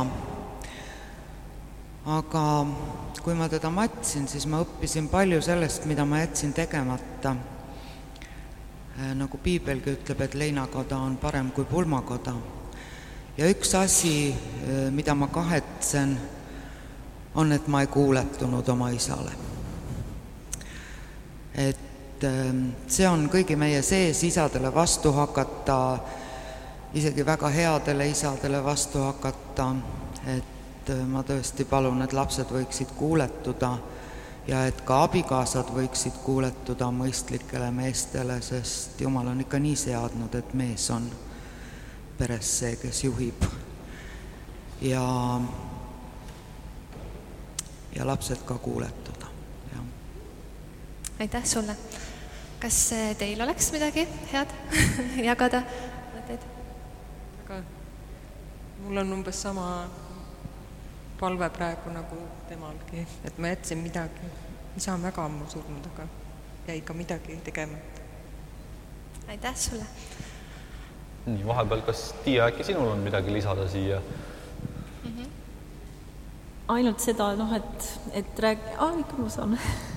Aga kui ma teda matsin, siis ma õppisin palju sellest, mida ma jätsin tegemata. Nagu piibelgi ütleb, et leinakoda on parem kui pulmakoda. Ja üks asi, mida ma kahetsen, on, et ma ei kuuletunud oma isale. Et see on kõigi meie sees isadele vastu hakata, isegi väga headele isadele vastu hakata, et ma tõesti palun, et lapsed võiksid kuuletuda ja et ka abikaasad võiksid kuuletuda mõistlikele meestele, sest Jumal on ikka nii seadnud, et mees on peres see, kes juhib. Ja lapsed ka kuuletuda. Aitäh sulle. Kas teil oleks midagi head jagada? Aga mul on umbes sama palve praegu nagu temalgi, et ma jätsin midagi. Isa on väga ammu surnud, aga jäi ka midagi tegemata. Aitäh sulle. Nii, vahepeal, kas Tiia, äkki sinul on midagi lisada siia? Ainult seda, et ikka ma saan.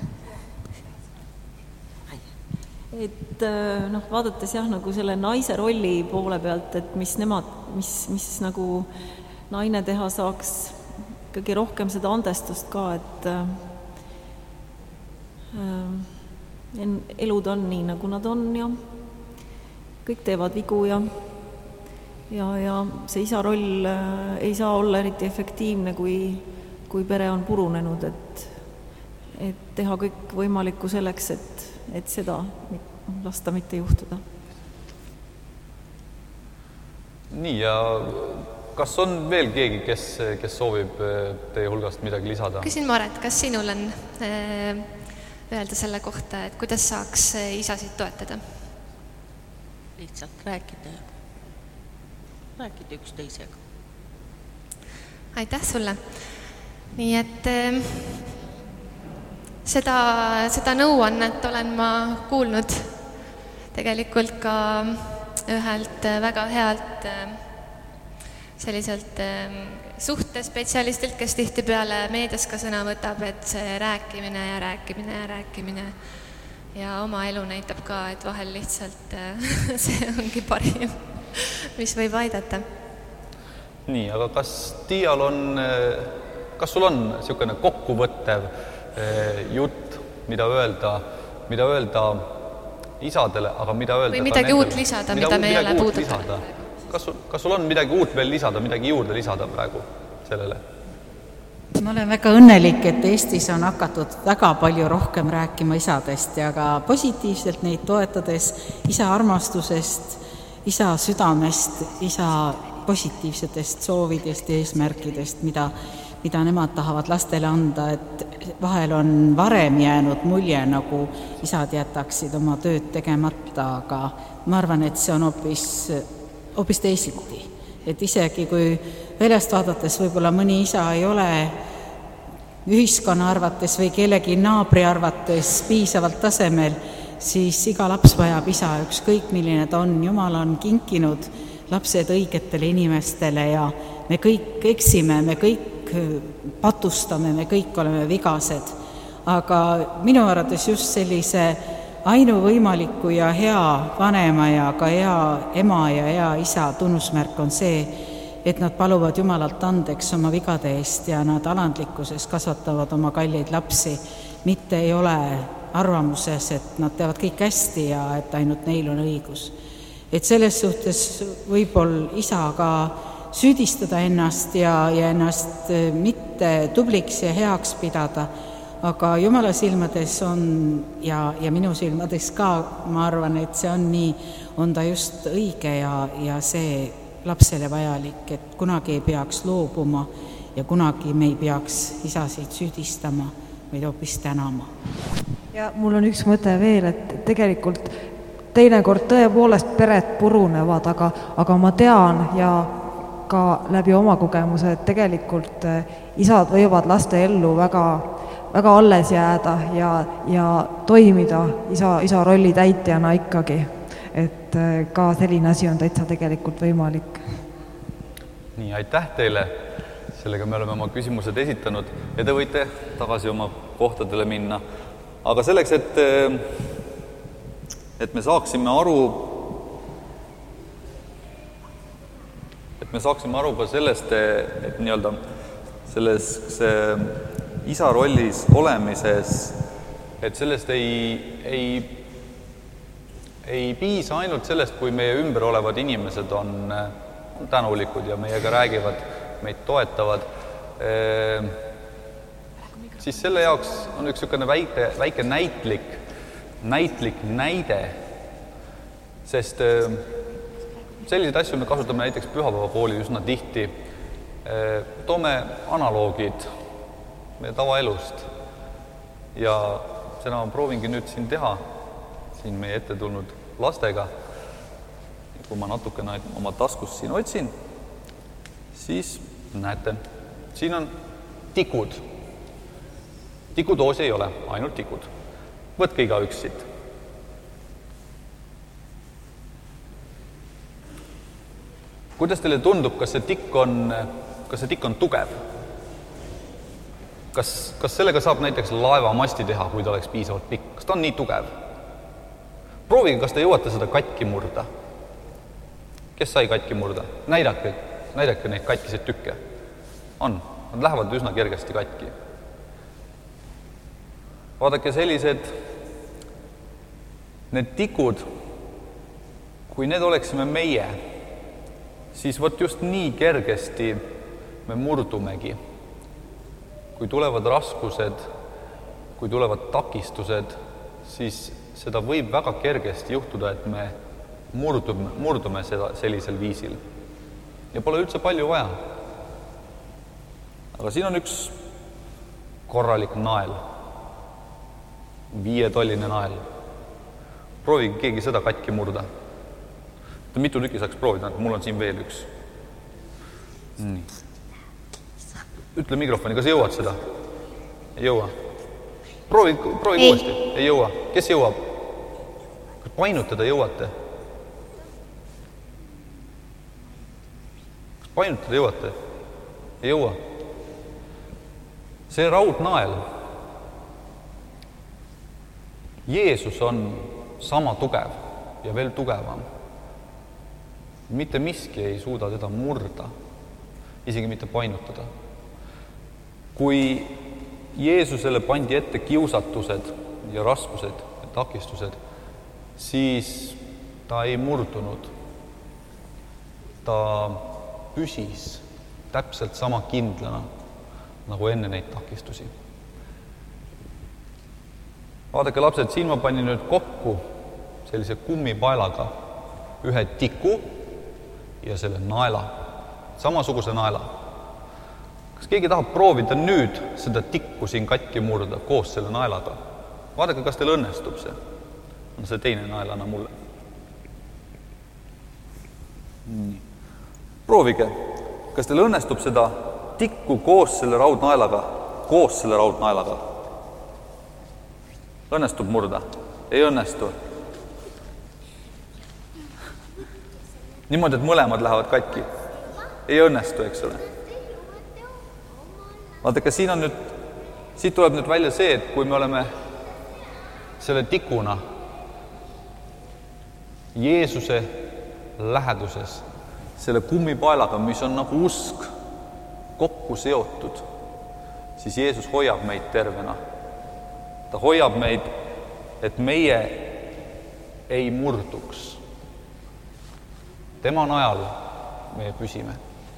Et vaadates nagu selle naise rolli poole pealt, et mis nagu naine teha saaks ikkagi rohkem seda andestust ka, et elud on nii, nagu nad on ja kõik teevad vigu ja see isa roll ei saa olla eriti efektiivne, kui pere on purunenud, et teha kõik võimalikku selleks, et seda lasta mitte juhtuda. Nii, ja kas on veel keegi, kes soovib teie hulgast midagi lisada? Küsin Maret, kas sinul on öelda selle kohta, et kuidas saaks isasid toetada? Lihtsalt rääkida üksteisega. Aitäh sulle. Nii et seda nõuannet olen ma kuulnud tegelikult ka ühelt väga healt selliselt suhtespetsialistilt, kes tihtipeale meedias ka sõna võtab, et see rääkimine ja oma elu näitab ka, et vahel lihtsalt see ongi parim, mis võib aidata. Nii, aga kas Tiial on, kas sul on niisugune kokkuvõttev jutt, mida öelda isadele, aga mida öelda või midagi uut lisada, mida me ei ole puudutanud? Kas sul on midagi uut veel lisada, midagi juurde lisada praegu sellele? Ma olen väga õnnelik, et Eestis on hakatud väga palju rohkem rääkima isadest ja ka positiivselt neid toetades isa armastusest, isa südamest, isa positiivsetest soovidest ja eesmärkidest, mida nemad tahavad lastele anda, et vahel on varem jäänud mulje, nagu isad jätaksid oma tööd tegemata, aga ma arvan, et see on hoopis teisiti. Et isegi kui väljast vaadates võib-olla mõni isa ei ole ühiskonna arvates või kellegi naabri arvates piisavalt tasemel, siis iga laps vajab isa, ükskõik milline ta on. Jumal on kinkinud lapsed õigetele inimestele ja me kõik eksime, me kõik patustame, me kõik oleme vigased. Aga minu arvates just sellise ainuvõimaliku ja hea vanema ja ka hea ema ja hea isa tunnusmärk on see, et nad paluvad Jumalalt andeks oma vigade eest ja nad alandlikkuses kasvatavad oma kalleid lapsi, mitte ei ole arvamuses, et nad teevad kõik hästi ja et ainult neil on õigus. Et selles suhtes võib-olla isa ka süüdistada ennast ja ennast mitte tubliks ja heaks pidada, aga Jumala silmades on ja minu silmades ka, ma arvan, et see on nii, on ta just õige ja see lapsele vajalik, et kunagi ei peaks loobuma ja kunagi me ei peaks isasid süüdistama, vaid hoopis tänama. Ja mul on üks mõte veel, et tegelikult teinekord tõepoolest pered purunevad, aga ma tean ja ka läbi oma kogemuse, et tegelikult isad võivad laste ellu väga alles jääda ja toimida isa rolli täitjana ikkagi. Et ka selline asi on täitsa tegelikult võimalik. Nii, aitäh teile. Sellega me oleme oma küsimused esitanud ja te võite tagasi oma kohtadele minna. Aga selleks, et me saaksime aru ka sellest, et nii-öelda selles isa rollis olemises, et sellest ei piisa ainult sellest, kui meie ümber olevad inimesed on tänulikud ja meiega räägivad, meid toetavad, siis selle jaoks on üks niisugune väike näitlik näide, sest selliseid asju me kasutame näiteks pühapäevakooli üsna tihti. Toome analoogid meie tavaelust ja seda ma proovingi nüüd siin teha, siin meie ette tulnud lastega. Kui ma natukene oma taskust siin otsin, siis näete, siin on tikud. Tikudoosi ei ole, ainult tikud. Võtke igaüks siit. Kuidas teile tundub, kas see tikk on tugev? Kas sellega saab näiteks laevamasti teha, kui ta oleks piisavalt pikk? Kas ta on nii tugev? Proovige, kas te jõuate seda katki murda. Kes sai katki murda? Näidake neid katkiseid tükke. On. Nad lähevad üsna kergesti katki. Vaadake sellised, need tikud, kui need oleksime meie, siis võt just nii kergesti me murdumegi. Kui tulevad raskused, kui tulevad takistused, siis seda võib väga kergesti juhtuda, et me murdume sellisel viisil. Ja pole üldse palju vaja. Aga siin on üks korralik nael. 5-tolline nael. Proovige keegi seda katki murda. Mitu tükki saaks proovida, mul on siin veel üks. Nii. Ütle mikrofoni, kas jõuad seda? Ei jõua. Proovi uuesti. Ei jõua. Kes jõuab? Kas painutada jõuate? Kas painutada jõuate? Ei jõua. See raudnael. Jeesus on sama tugev ja veel tugevam. Mitte miski ei suuda teda murda. isegi mitte painutada. Kui Jeesusele pandi ette kiusatused ja raskused ja takistused, siis ta ei murdunud. Ta püsis täpselt sama kindlana, nagu enne neid takistusi. Vaadake, lapsed, siin ma panin nüüd kokku sellise kummipaelaga ühe tiku ja selle naela, samasuguse naela. Kas keegi tahab proovida nüüd seda tikku siin katki murda koos selle naelaga? Vaadake, kas teil õnnestub see. On see teine nael, anna mulle. Nii. Proovige, kas teil õnnestub seda tikku koos selle raudnaelaga? Õnnestub murda? Ei õnnestu. Niimoodi, et mõlemad lähevad katki. Ei õnnestu, eks ole. Vaadake, siit tuleb nüüd välja see, et kui me oleme selle tikuna Jeesuse läheduses, selle kummipaelaga, mis on nagu usk kokku seotud, siis Jeesus hoiab meid tervena. Ta hoiab meid, et meie ei murduks. Tema najal meie püsime.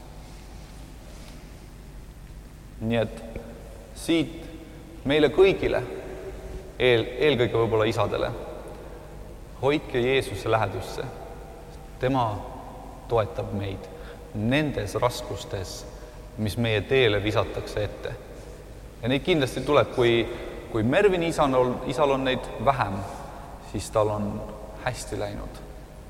Nii et siit meile kõigile, eelkõige võib-olla isadele, hoidke Jeesuse lähedusse. Tema toetab meid nendes raskustes, mis meie teele visatakse ette. Ja neid kindlasti tuleb, kui Mervini isal on neid vähem, siis tal on hästi läinud.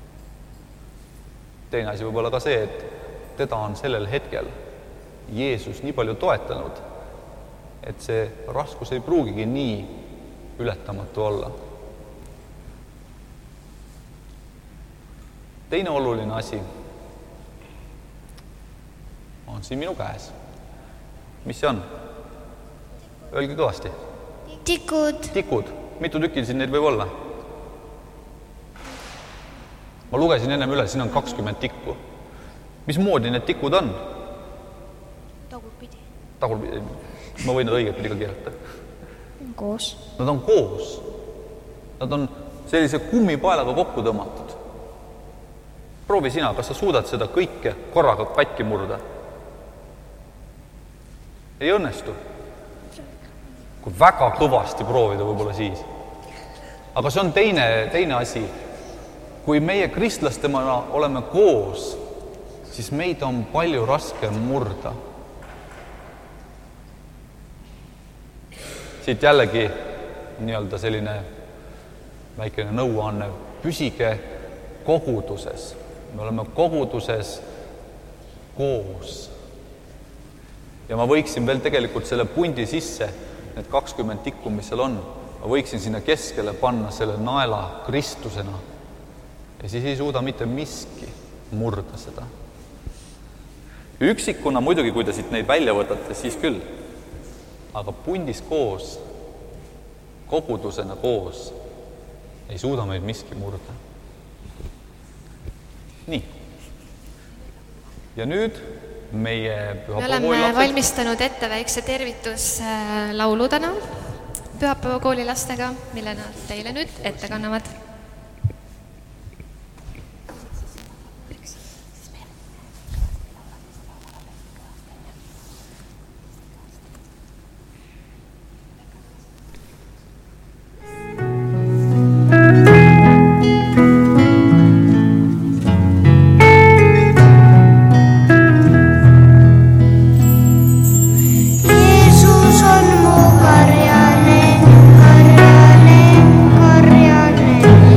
Teine asi võib olla ka see, et teda on sellel hetkel Jeesus nii palju toetanud, et see raskus ei pruugigi nii ületamatu olla. Teine oluline asi on siin minu käes. Mis see on? Öelge kõvasti. Tikud. Mitu tükki siin neid võib olla? Ma lugesin ennem üle, siin on 20 tikku. Mismoodi need tikud on? Tagurpidi. Ma võin nad õigetpidi ka keelata. Koos. Nad on koos. Nad on sellise kummipaelaga kokku tõmmatud. Proovi sina, kas sa suudad seda kõike korraga katki murda? Ei õnnestu. Kui väga kõvasti proovida võib-olla siis. Aga see on teine asi. Kui meie kristlastena oleme koos, siis meid on palju raskem murda. Siit jällegi nii-öelda selline väikene nõuanne. Püsige koguduses. Me oleme koguduses koos. Ja ma võiksin veel tegelikult selle pundi sisse, need 20 tikku, mis seal on, ma võiksin sinna keskele panna selle naela Kristusena. Ja siis ei suuda mitte miski murda seda. Üksikuna muidugi, kui te siit neid välja võtate, siis küll. Aga pundis koos, kogudusena koos, ei suuda meid miski murda. Nii. Ja nüüd meie pühapäevakooli lapsed. Me oleme valmistanud ette väikse tervituslaulu täna pühapäevakooli lastega, mille nad teile nüüd ette kannavad. Karjane,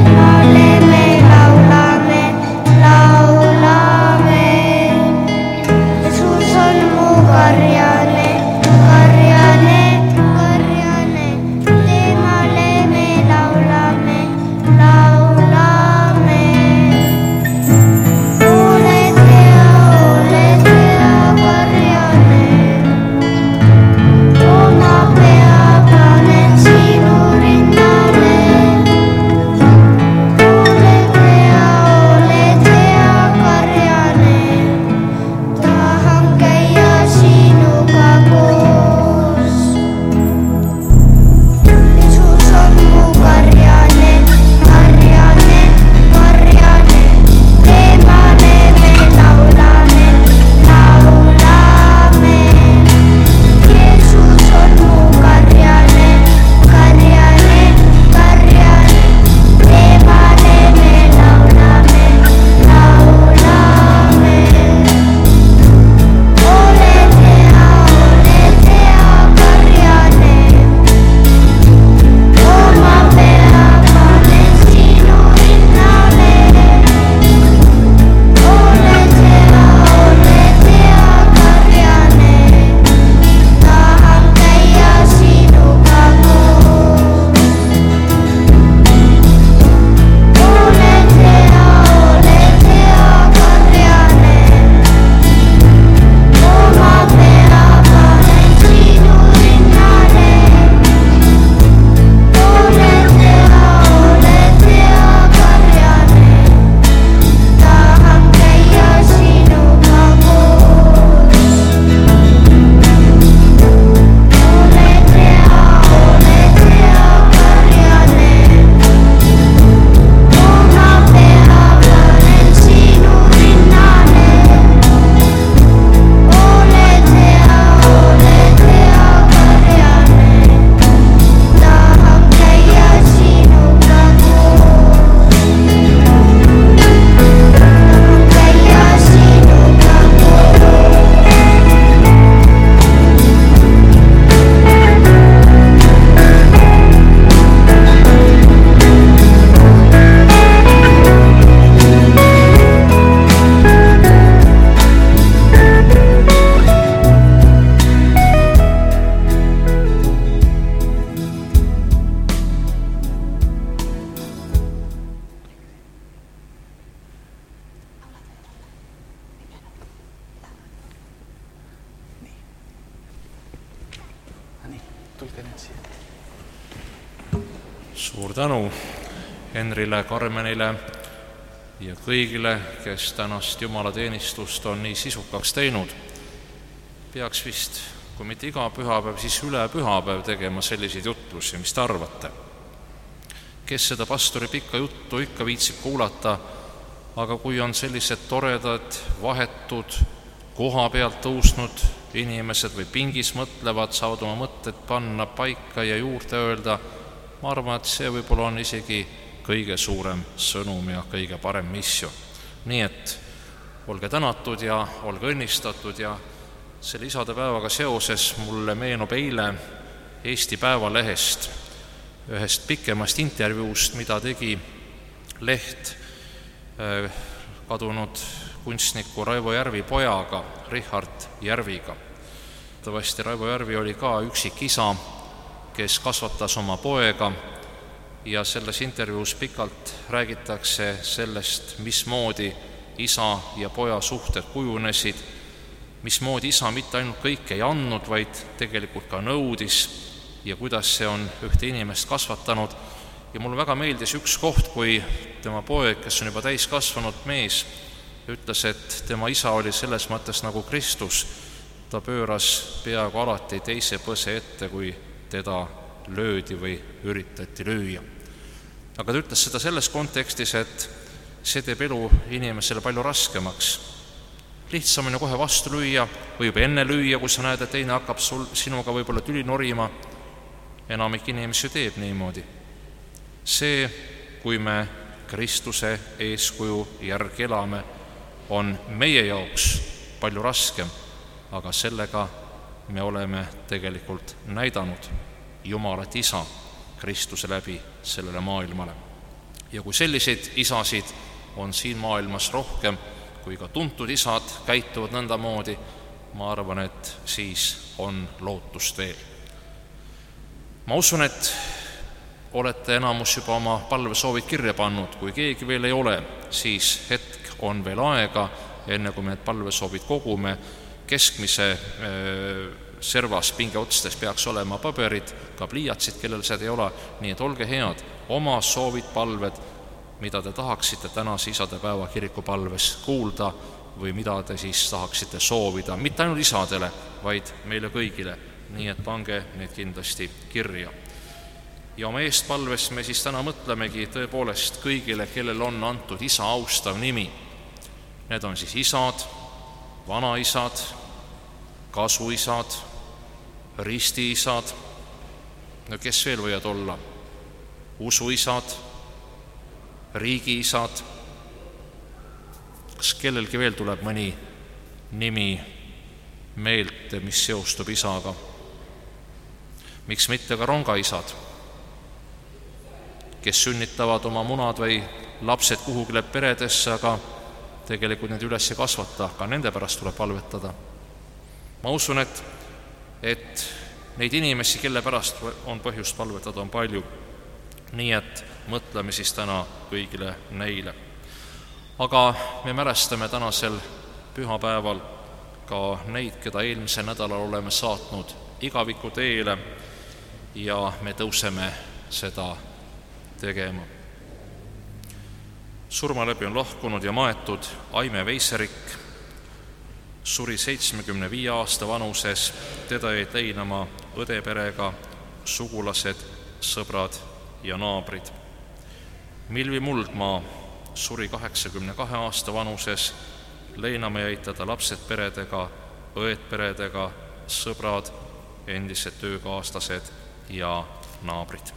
Suur tänu Henrile, Karmenile ja kõigile, kes tänast jumalateenistust on nii sisukaks teinud. Peaks vist, kui mitte iga pühapäev, siis üle pühapäev tegema selliseid jutlusi, mis te arvate? Kes seda pastori pikka juttu ikka viitsib kuulata, aga kui on sellised toredad, vahetud, koha pealt tõusnud inimesed või pingis mõtlevad, saavad oma mõtted panna paika ja juurde öelda, ma arvan, et see võib-olla on isegi kõige suurem sõnum ja kõige parem missioon. Nii et olge tänatud ja olge õnnistatud ja selle isadepäevaga seoses mulle meenub eile Eesti Päevalehest ühest pikemast intervjuust, mida tegi leht kadunud kunstniku Raivo Järvi pojaga, Richard Järviga. Tõesti, Raivo Järvi oli ka üksik isa, kes kasvatas oma poega ja selles intervjuus pikalt räägitakse sellest, mismoodi isa ja poja suhted kujunesid, mismoodi isa mitte ainult kõike ei andnud, vaid tegelikult ka nõudis ja kuidas see on ühte inimest kasvatanud. Ja mulle väga meeldis üks koht, kui tema poeg, kes on juba täiskasvanud mees, ütles, et tema isa oli selles mõttes nagu Kristus. Ta pööras peaaegu alati teise põse ette, kui teda löödi või üritati lüüa. Aga ta ütles seda selles kontekstis, et see teeb elu inimesele palju raskemaks. Lihtsam on ju kohe vastu lüüa või juba enne lüüa, kui sa näed, et teine hakkab sinuga võib-olla tüli norima. Enamik inimesi teeb niimoodi. See, kui me Kristuse eeskuju järgi elame, on meie jaoks palju raskem, aga sellega me oleme tegelikult näidanud Jumalat Isa Kristuse läbi sellele maailmale. Ja kui selliseid isasid on siin maailmas rohkem, kui ka tuntud isad käituvad nõndamoodi, ma arvan, et siis on lootust veel. Ma usun, et olete enamus juba oma palvesoovid kirja pannud. Kui keegi veel ei ole, siis hetk on veel aega, enne kui me need palvesoovid kogume. Keskmise servas pingeotstes peaks olema paberid, ka pliiatsid, kellel seda ei ole, nii et olge head, oma soovid, palved, mida te tahaksite tänase isadepäeva kirikupalves kuulda või mida te siis tahaksite soovida, mitte ainult isadele, vaid meile kõigile, nii et pange need kindlasti kirja. Ja oma eestpalves me siis täna mõtlemegi tõepoolest kõigile, kellel on antud isa austav nimi. Need on siis isad, vanaisad, kasuisad, ristiisad, no kes veel võivad olla, usuisad, riigiisad, kas kellelgi veel tuleb mõni nimi meelde, mis seostub isaga? Miks mitte ka rongaisad, kes sünnitavad oma munad või lapsed kuhugile peredesse, aga tegelikult need üles ei kasvata, ka nende pärast tuleb palvetada. Ma usun, et neid inimesi, kelle pärast on põhjust palvetada, on palju. Nii et mõtleme siis täna kõigile neile. Aga me mälestame tänasel pühapäeval ka neid, keda eelmisel nädalal oleme saatnud igaviku teele ja me tõuseme seda tegema. Surma läbi on lahkunud ja maetud Aime Veiserik, suri 75 aasta vanuses, teda jäid leinama õdeperega, sugulased, sõbrad ja naabrid. Milvi Muldmaa suri 82 aasta vanuses, leinama jäid teda lapsed peredega, õed peredega, sõbrad, endised töökaaslased ja naabrid.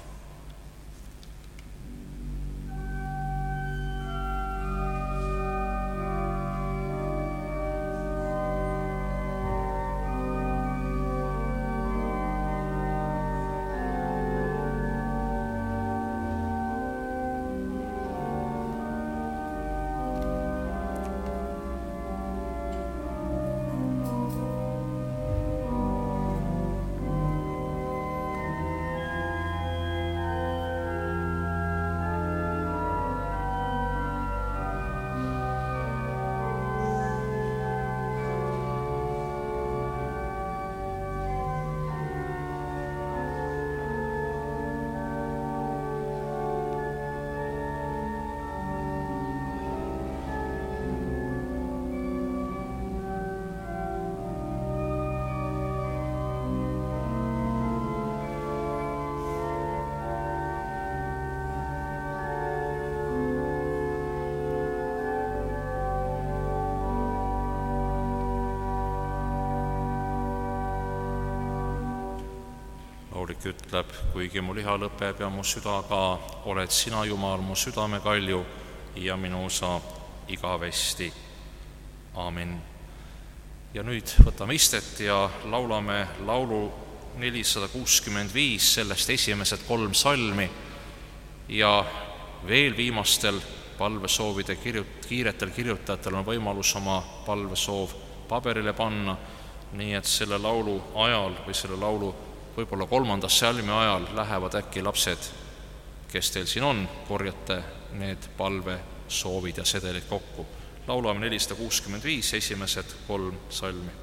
ütleb, kuigi mu liha lõpeb ja mu süda ka, oled sina, Jumal, mu südamekalju ja minu osa igavesti. Aamen. Ja nüüd võtame istet ja laulame laulu 465, sellest esimesed 3 salmi ja veel viimastel palvesoovide kiiretel kirjutajatel on võimalus oma palvesoov paberile panna, nii et selle laulu ajal või selle laulu võib-olla 3. salmi ajal lähevad äkki lapsed, kes teil siin on, korjate need palvesoovid ja sedelid kokku. Laulame 465, esimesed 3 salmi.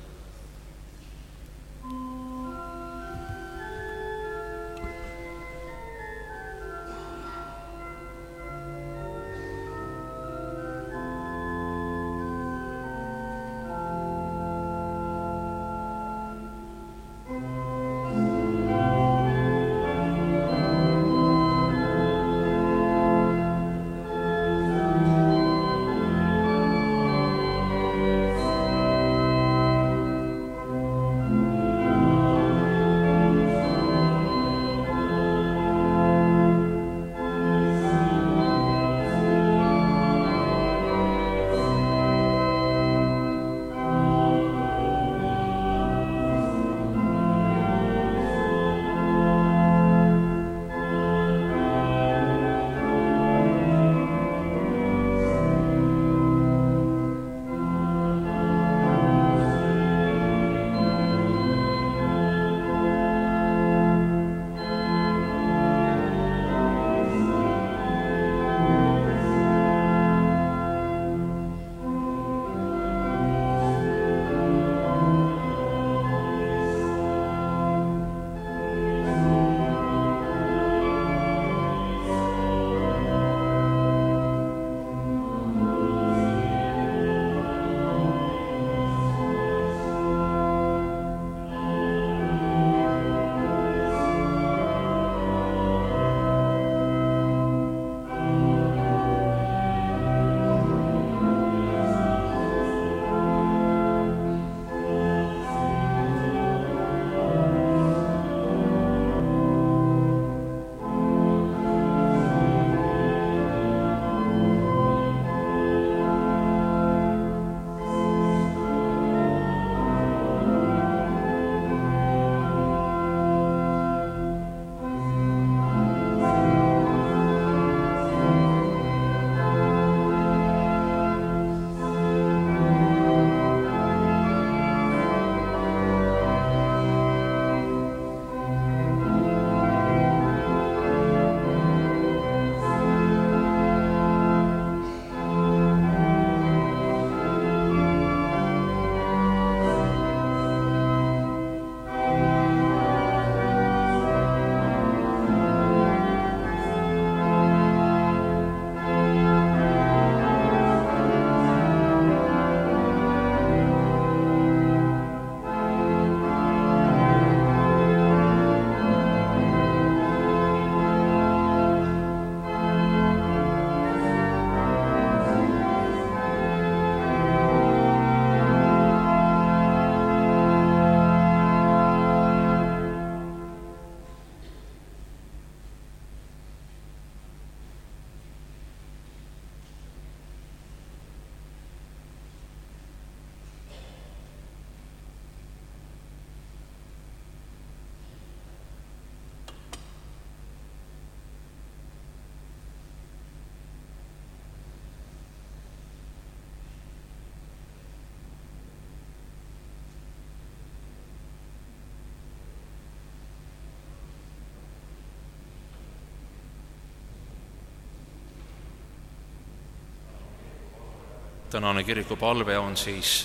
tänane kirikupalve on siis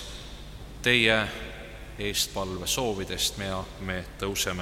teie eestpalve soovidest ja me tõuseme.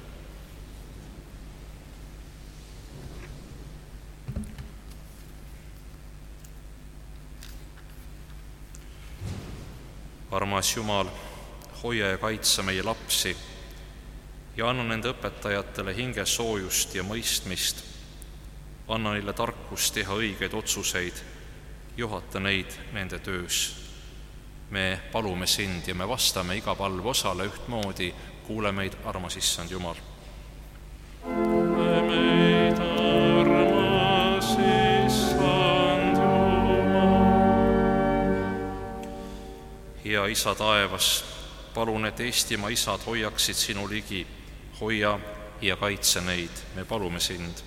Armas Jumal, hoia ja kaitse meie lapsi ja anna nende õpetajatele hingesoojust ja mõistmist. Anna neile tarkust teha õigeid otsuseid, juhata neid nende töös. Me palume sind ja me vastame iga palve osale ühtmoodi, kuule meid, armas Issand Jumal. hea Isa taevas, palun, et Eestimaa isad hoiaksid sinu ligi, hoia ja kaitse neid, me palume sind.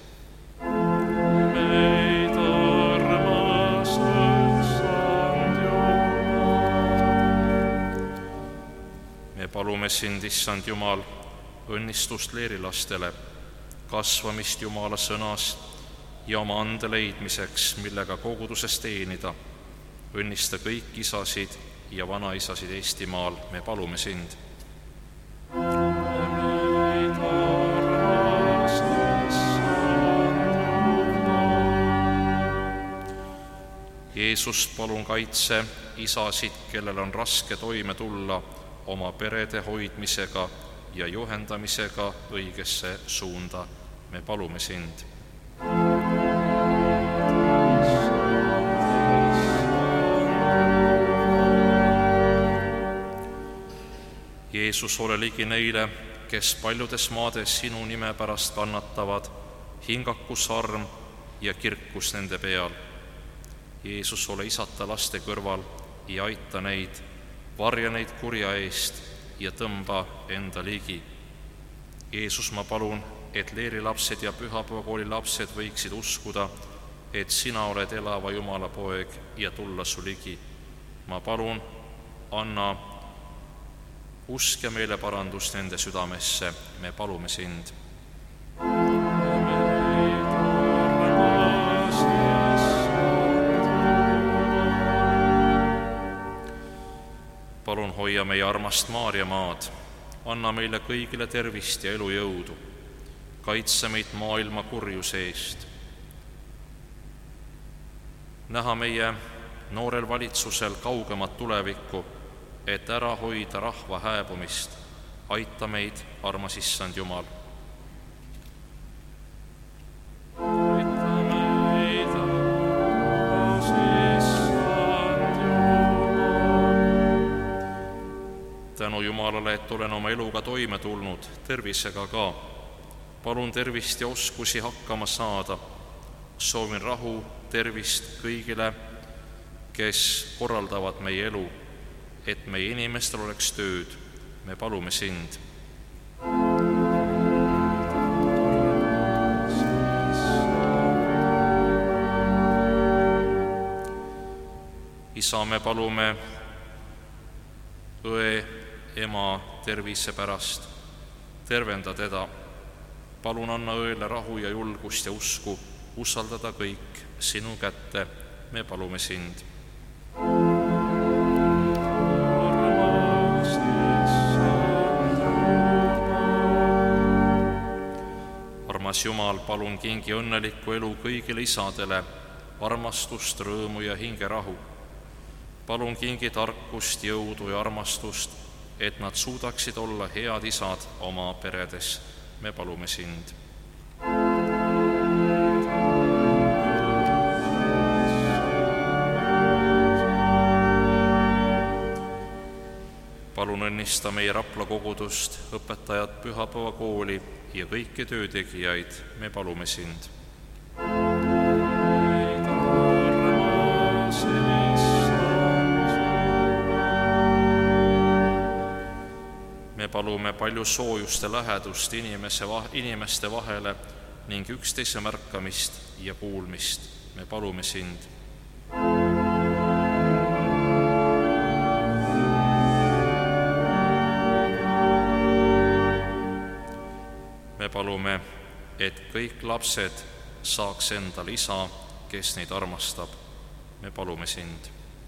Meid armastas Issand Jumal. Me palume sind, Issand Jumal, õnnistust leerilastele, kasvamist Jumala sõnas ja oma ande leidmiseks, millega koguduses teenida. Õnnista kõik isasid ja vanaisasid Eestimaal, me palume sind. Jeesus, palun kaitse isasid, kellel on raske toime tulla oma perede hoidmisega ja juhendamisega õigesse suunda, me palume sind. Jeesus, ole ligi neile, kes paljudes maades sinu nime pärast kannatavad, hingaku sarm ja kirkus nende peal. Jeesus, ole isata laste kõrval ja aita neid, varja neid kurja eest ja tõmba enda ligi. Jeesus, ma palun, et leerilapsed ja pühapäevakooli lapsed võiksid uskuda, et sina oled elava Jumala poeg ja tulla su ligi. Ma palun, anna usk ja meeleparandus nende südamesse, me palume sind. Palun hoia meie armast Maarja maad, anna meile kõigile tervist ja elujõudu, kaitse meid maailma kurjuse eest. Näha meie noorel valitsusel kaugemat tulevikku, et ära hoida rahva hääbumist, aita meid, armas Issand Jumal. Aita meid, armas Issand Jumal. Tänu Jumalale, et olen oma eluga toime tulnud, tervisega ka. Palun tervist ja oskusi hakkama saada. Soovin rahu, tervist kõigile, kes korraldavad meie elu, et meie inimestel oleks tööd, me palume sind. Isa, me palume õe ema tervise pärast, tervenda teda. Palun anna õele rahu ja julgust ja usku, usaldada kõik sinu kätte, me palume sind. Armas Jumal, palun kingi õnnelikku elu kõigile isadele, armastust, rõõmu ja hingerahu. Palun kingi tarkust, jõudu ja armastust, et nad suudaksid olla head isad oma peredes. Me palume sind. Palun õnnista meie Rapla kogudust, õpetajad, pühapäevakooli ja kõiki töötegijaid, me palume sind. Me palume palju soojust ja lähedust inimeste vahele ning üksteise märkamist ja kuulmist, me palume sind. Me palume, et kõik lapsed saaks endale isa, kes neid armastab. Me palume sind.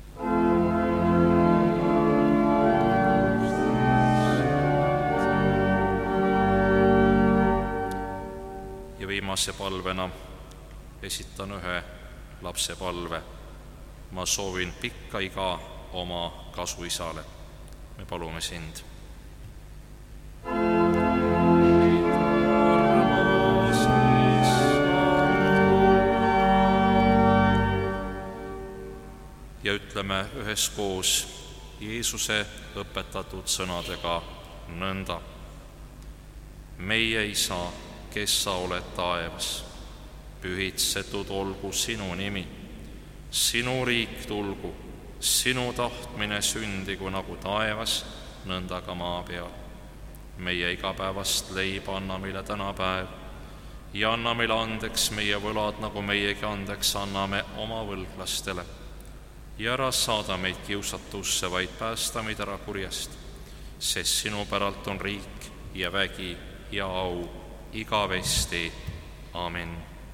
Ja viimase palvena esitan ühe lapse palve. Ma soovin pikka iga oma kasuisale. Me palume sind. Ja ütleme üheskoos Jeesuse õpetatud sõnadega nõnda. Meie isa, kes sa oled taevas, pühitsetud olgu sinu nimi, sinu riik tulgu, sinu tahtmine sündigu nagu taevas, nõnda ka maa peal. Meie igapäevast leiba anna meile täna päev ja anna meile andeks meie võlad, nagu meiegi andeks anname oma võlglastele. Ja ära saada meid kiusatusse, vaid päästa meid ära kurjast, sest sinu päralt on riik ja vägi ja au igavesti. Amen.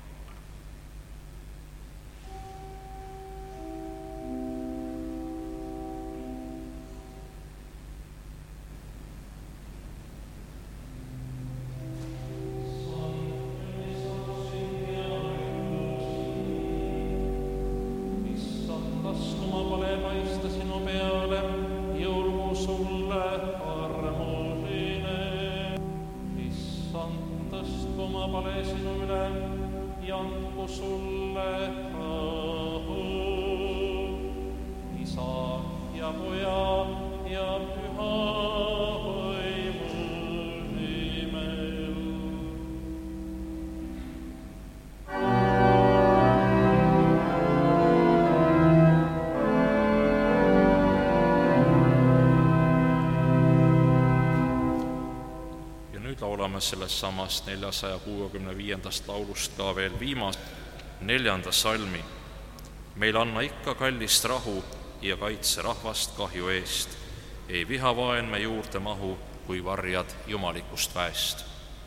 Laulame sellest samast 465. laulust ka veel viimast 4. salmi. Meil anna ikka kallist rahu ja kaitse rahvast kahju eest. Ei viha vaen me juurde mahu, kui varjad jumalikust väest.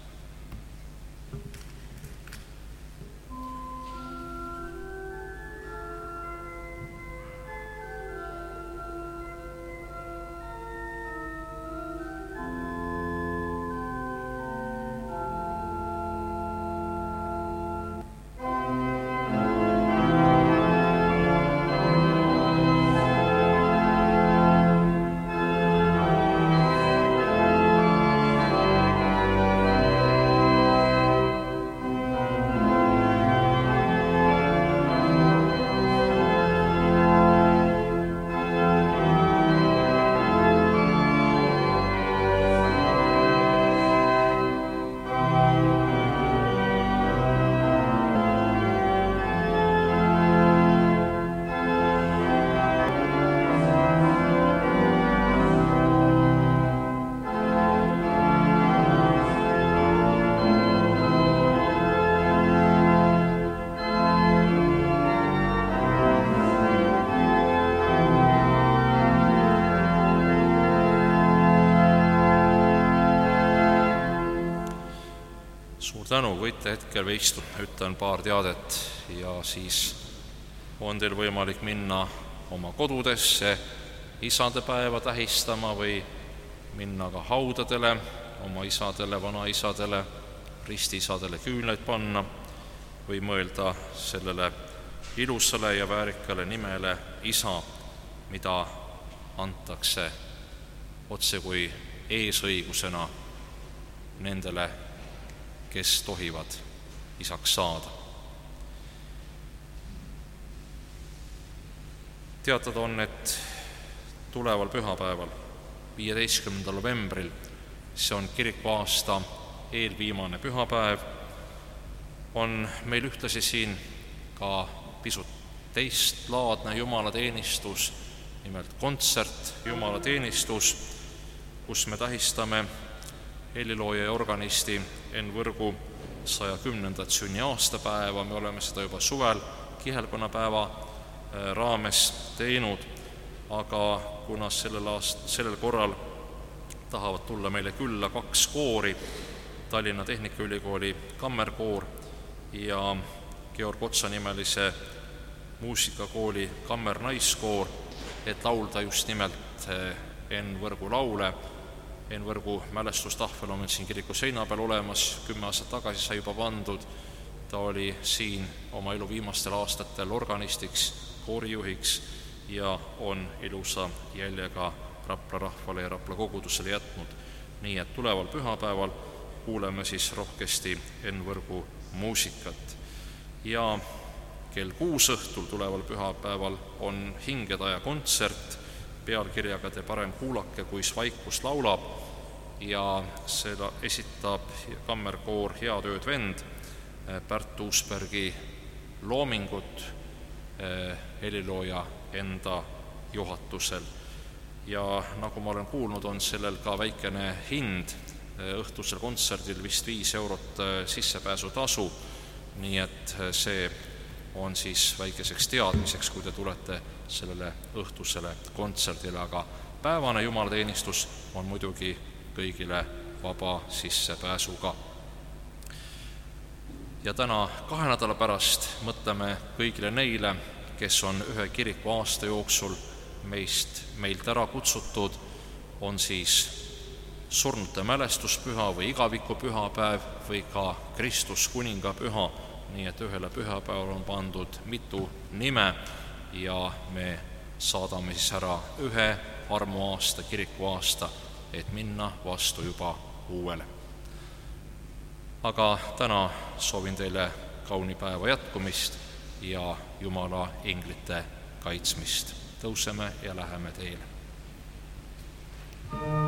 Tänu, võite hetkel või istuda, ütlen paar teadet ja siis on teil võimalik minna oma kodudesse isadepäeva tähistama või minna ka haudadele, oma isadele, vanaisadele, ristiisadele küünlaid panna või mõelda sellele ilusale ja väärikale nimele isa, mida antakse otse kui eesõigusena nendele, kes tohivad isaks saada. Teatada on, et tuleval pühapäeval, 15. novembril, see on kirikuaasta eelviimane pühapäev, on meil ühtlasi siin ka pisut teistlaadne jumalateenistus, nimelt kontsert, jumalateenistus, kus me tähistame helilooja ja organisti Enn Võrgu 110. sünniaastapäeva. Me oleme seda juba suvel kihelkonnapäeva raames teinud, aga kuna sellel korral tahavad tulla meile külla 2 koori, Tallinna Tehnikaülikooli kammerkoor ja Georg Otsa nimelise muusikakooli kammernaiskoor, et laulda just nimelt Enn Võrgu laule. Enn Võrgu mälestustahvel on meil siin kiriku seina peal olemas, 10 aastat tagasi sai juba pandud. Ta oli siin oma elu viimastel aastatel organistiks, koorijuhiks ja on ilusa jäljega Rapla rahvale ja Rapla kogudusele jätnud. Nii et tuleval pühapäeval kuuleme siis rohkesti Enn Võrgu muusikat. Ja kell 6 õhtul tuleval pühapäeval on hingedaja kontsert pealkirjaga Te parem kuulake, kuis vaikus laulab, ja seda esitab kammerkoor Head ööd vend, Pärt Uusbergi loomingut helilooja enda juhatusel. Ja nagu ma olen kuulnud, on sellel ka väikene hind, õhtusel kontserdil vist 5 eurot sissepääsutasu, nii et see on siis väikeseks teadmiseks, kui te tulete sellele õhtusele kontserdile, aga päevane jumalateenistus on muidugi kõigile vaba sissepääsuga. Ja täna 2 nädala pärast mõtleme kõigile neile, kes on ühe kiriku aasta jooksul meilt ära kutsutud, on siis surnute mälestuspüha või igavikupühapäev või ka Kristus kuningapüha, nii et ühele pühapäevale on pandud mitu nime ja me saadame siis ära ühe armuaasta, kirikuaasta, et minna vastu juba uuele. Aga täna soovin teile kauni päeva jätkumist ja Jumala inglite kaitsmist. Tõuseme ja läheme teele.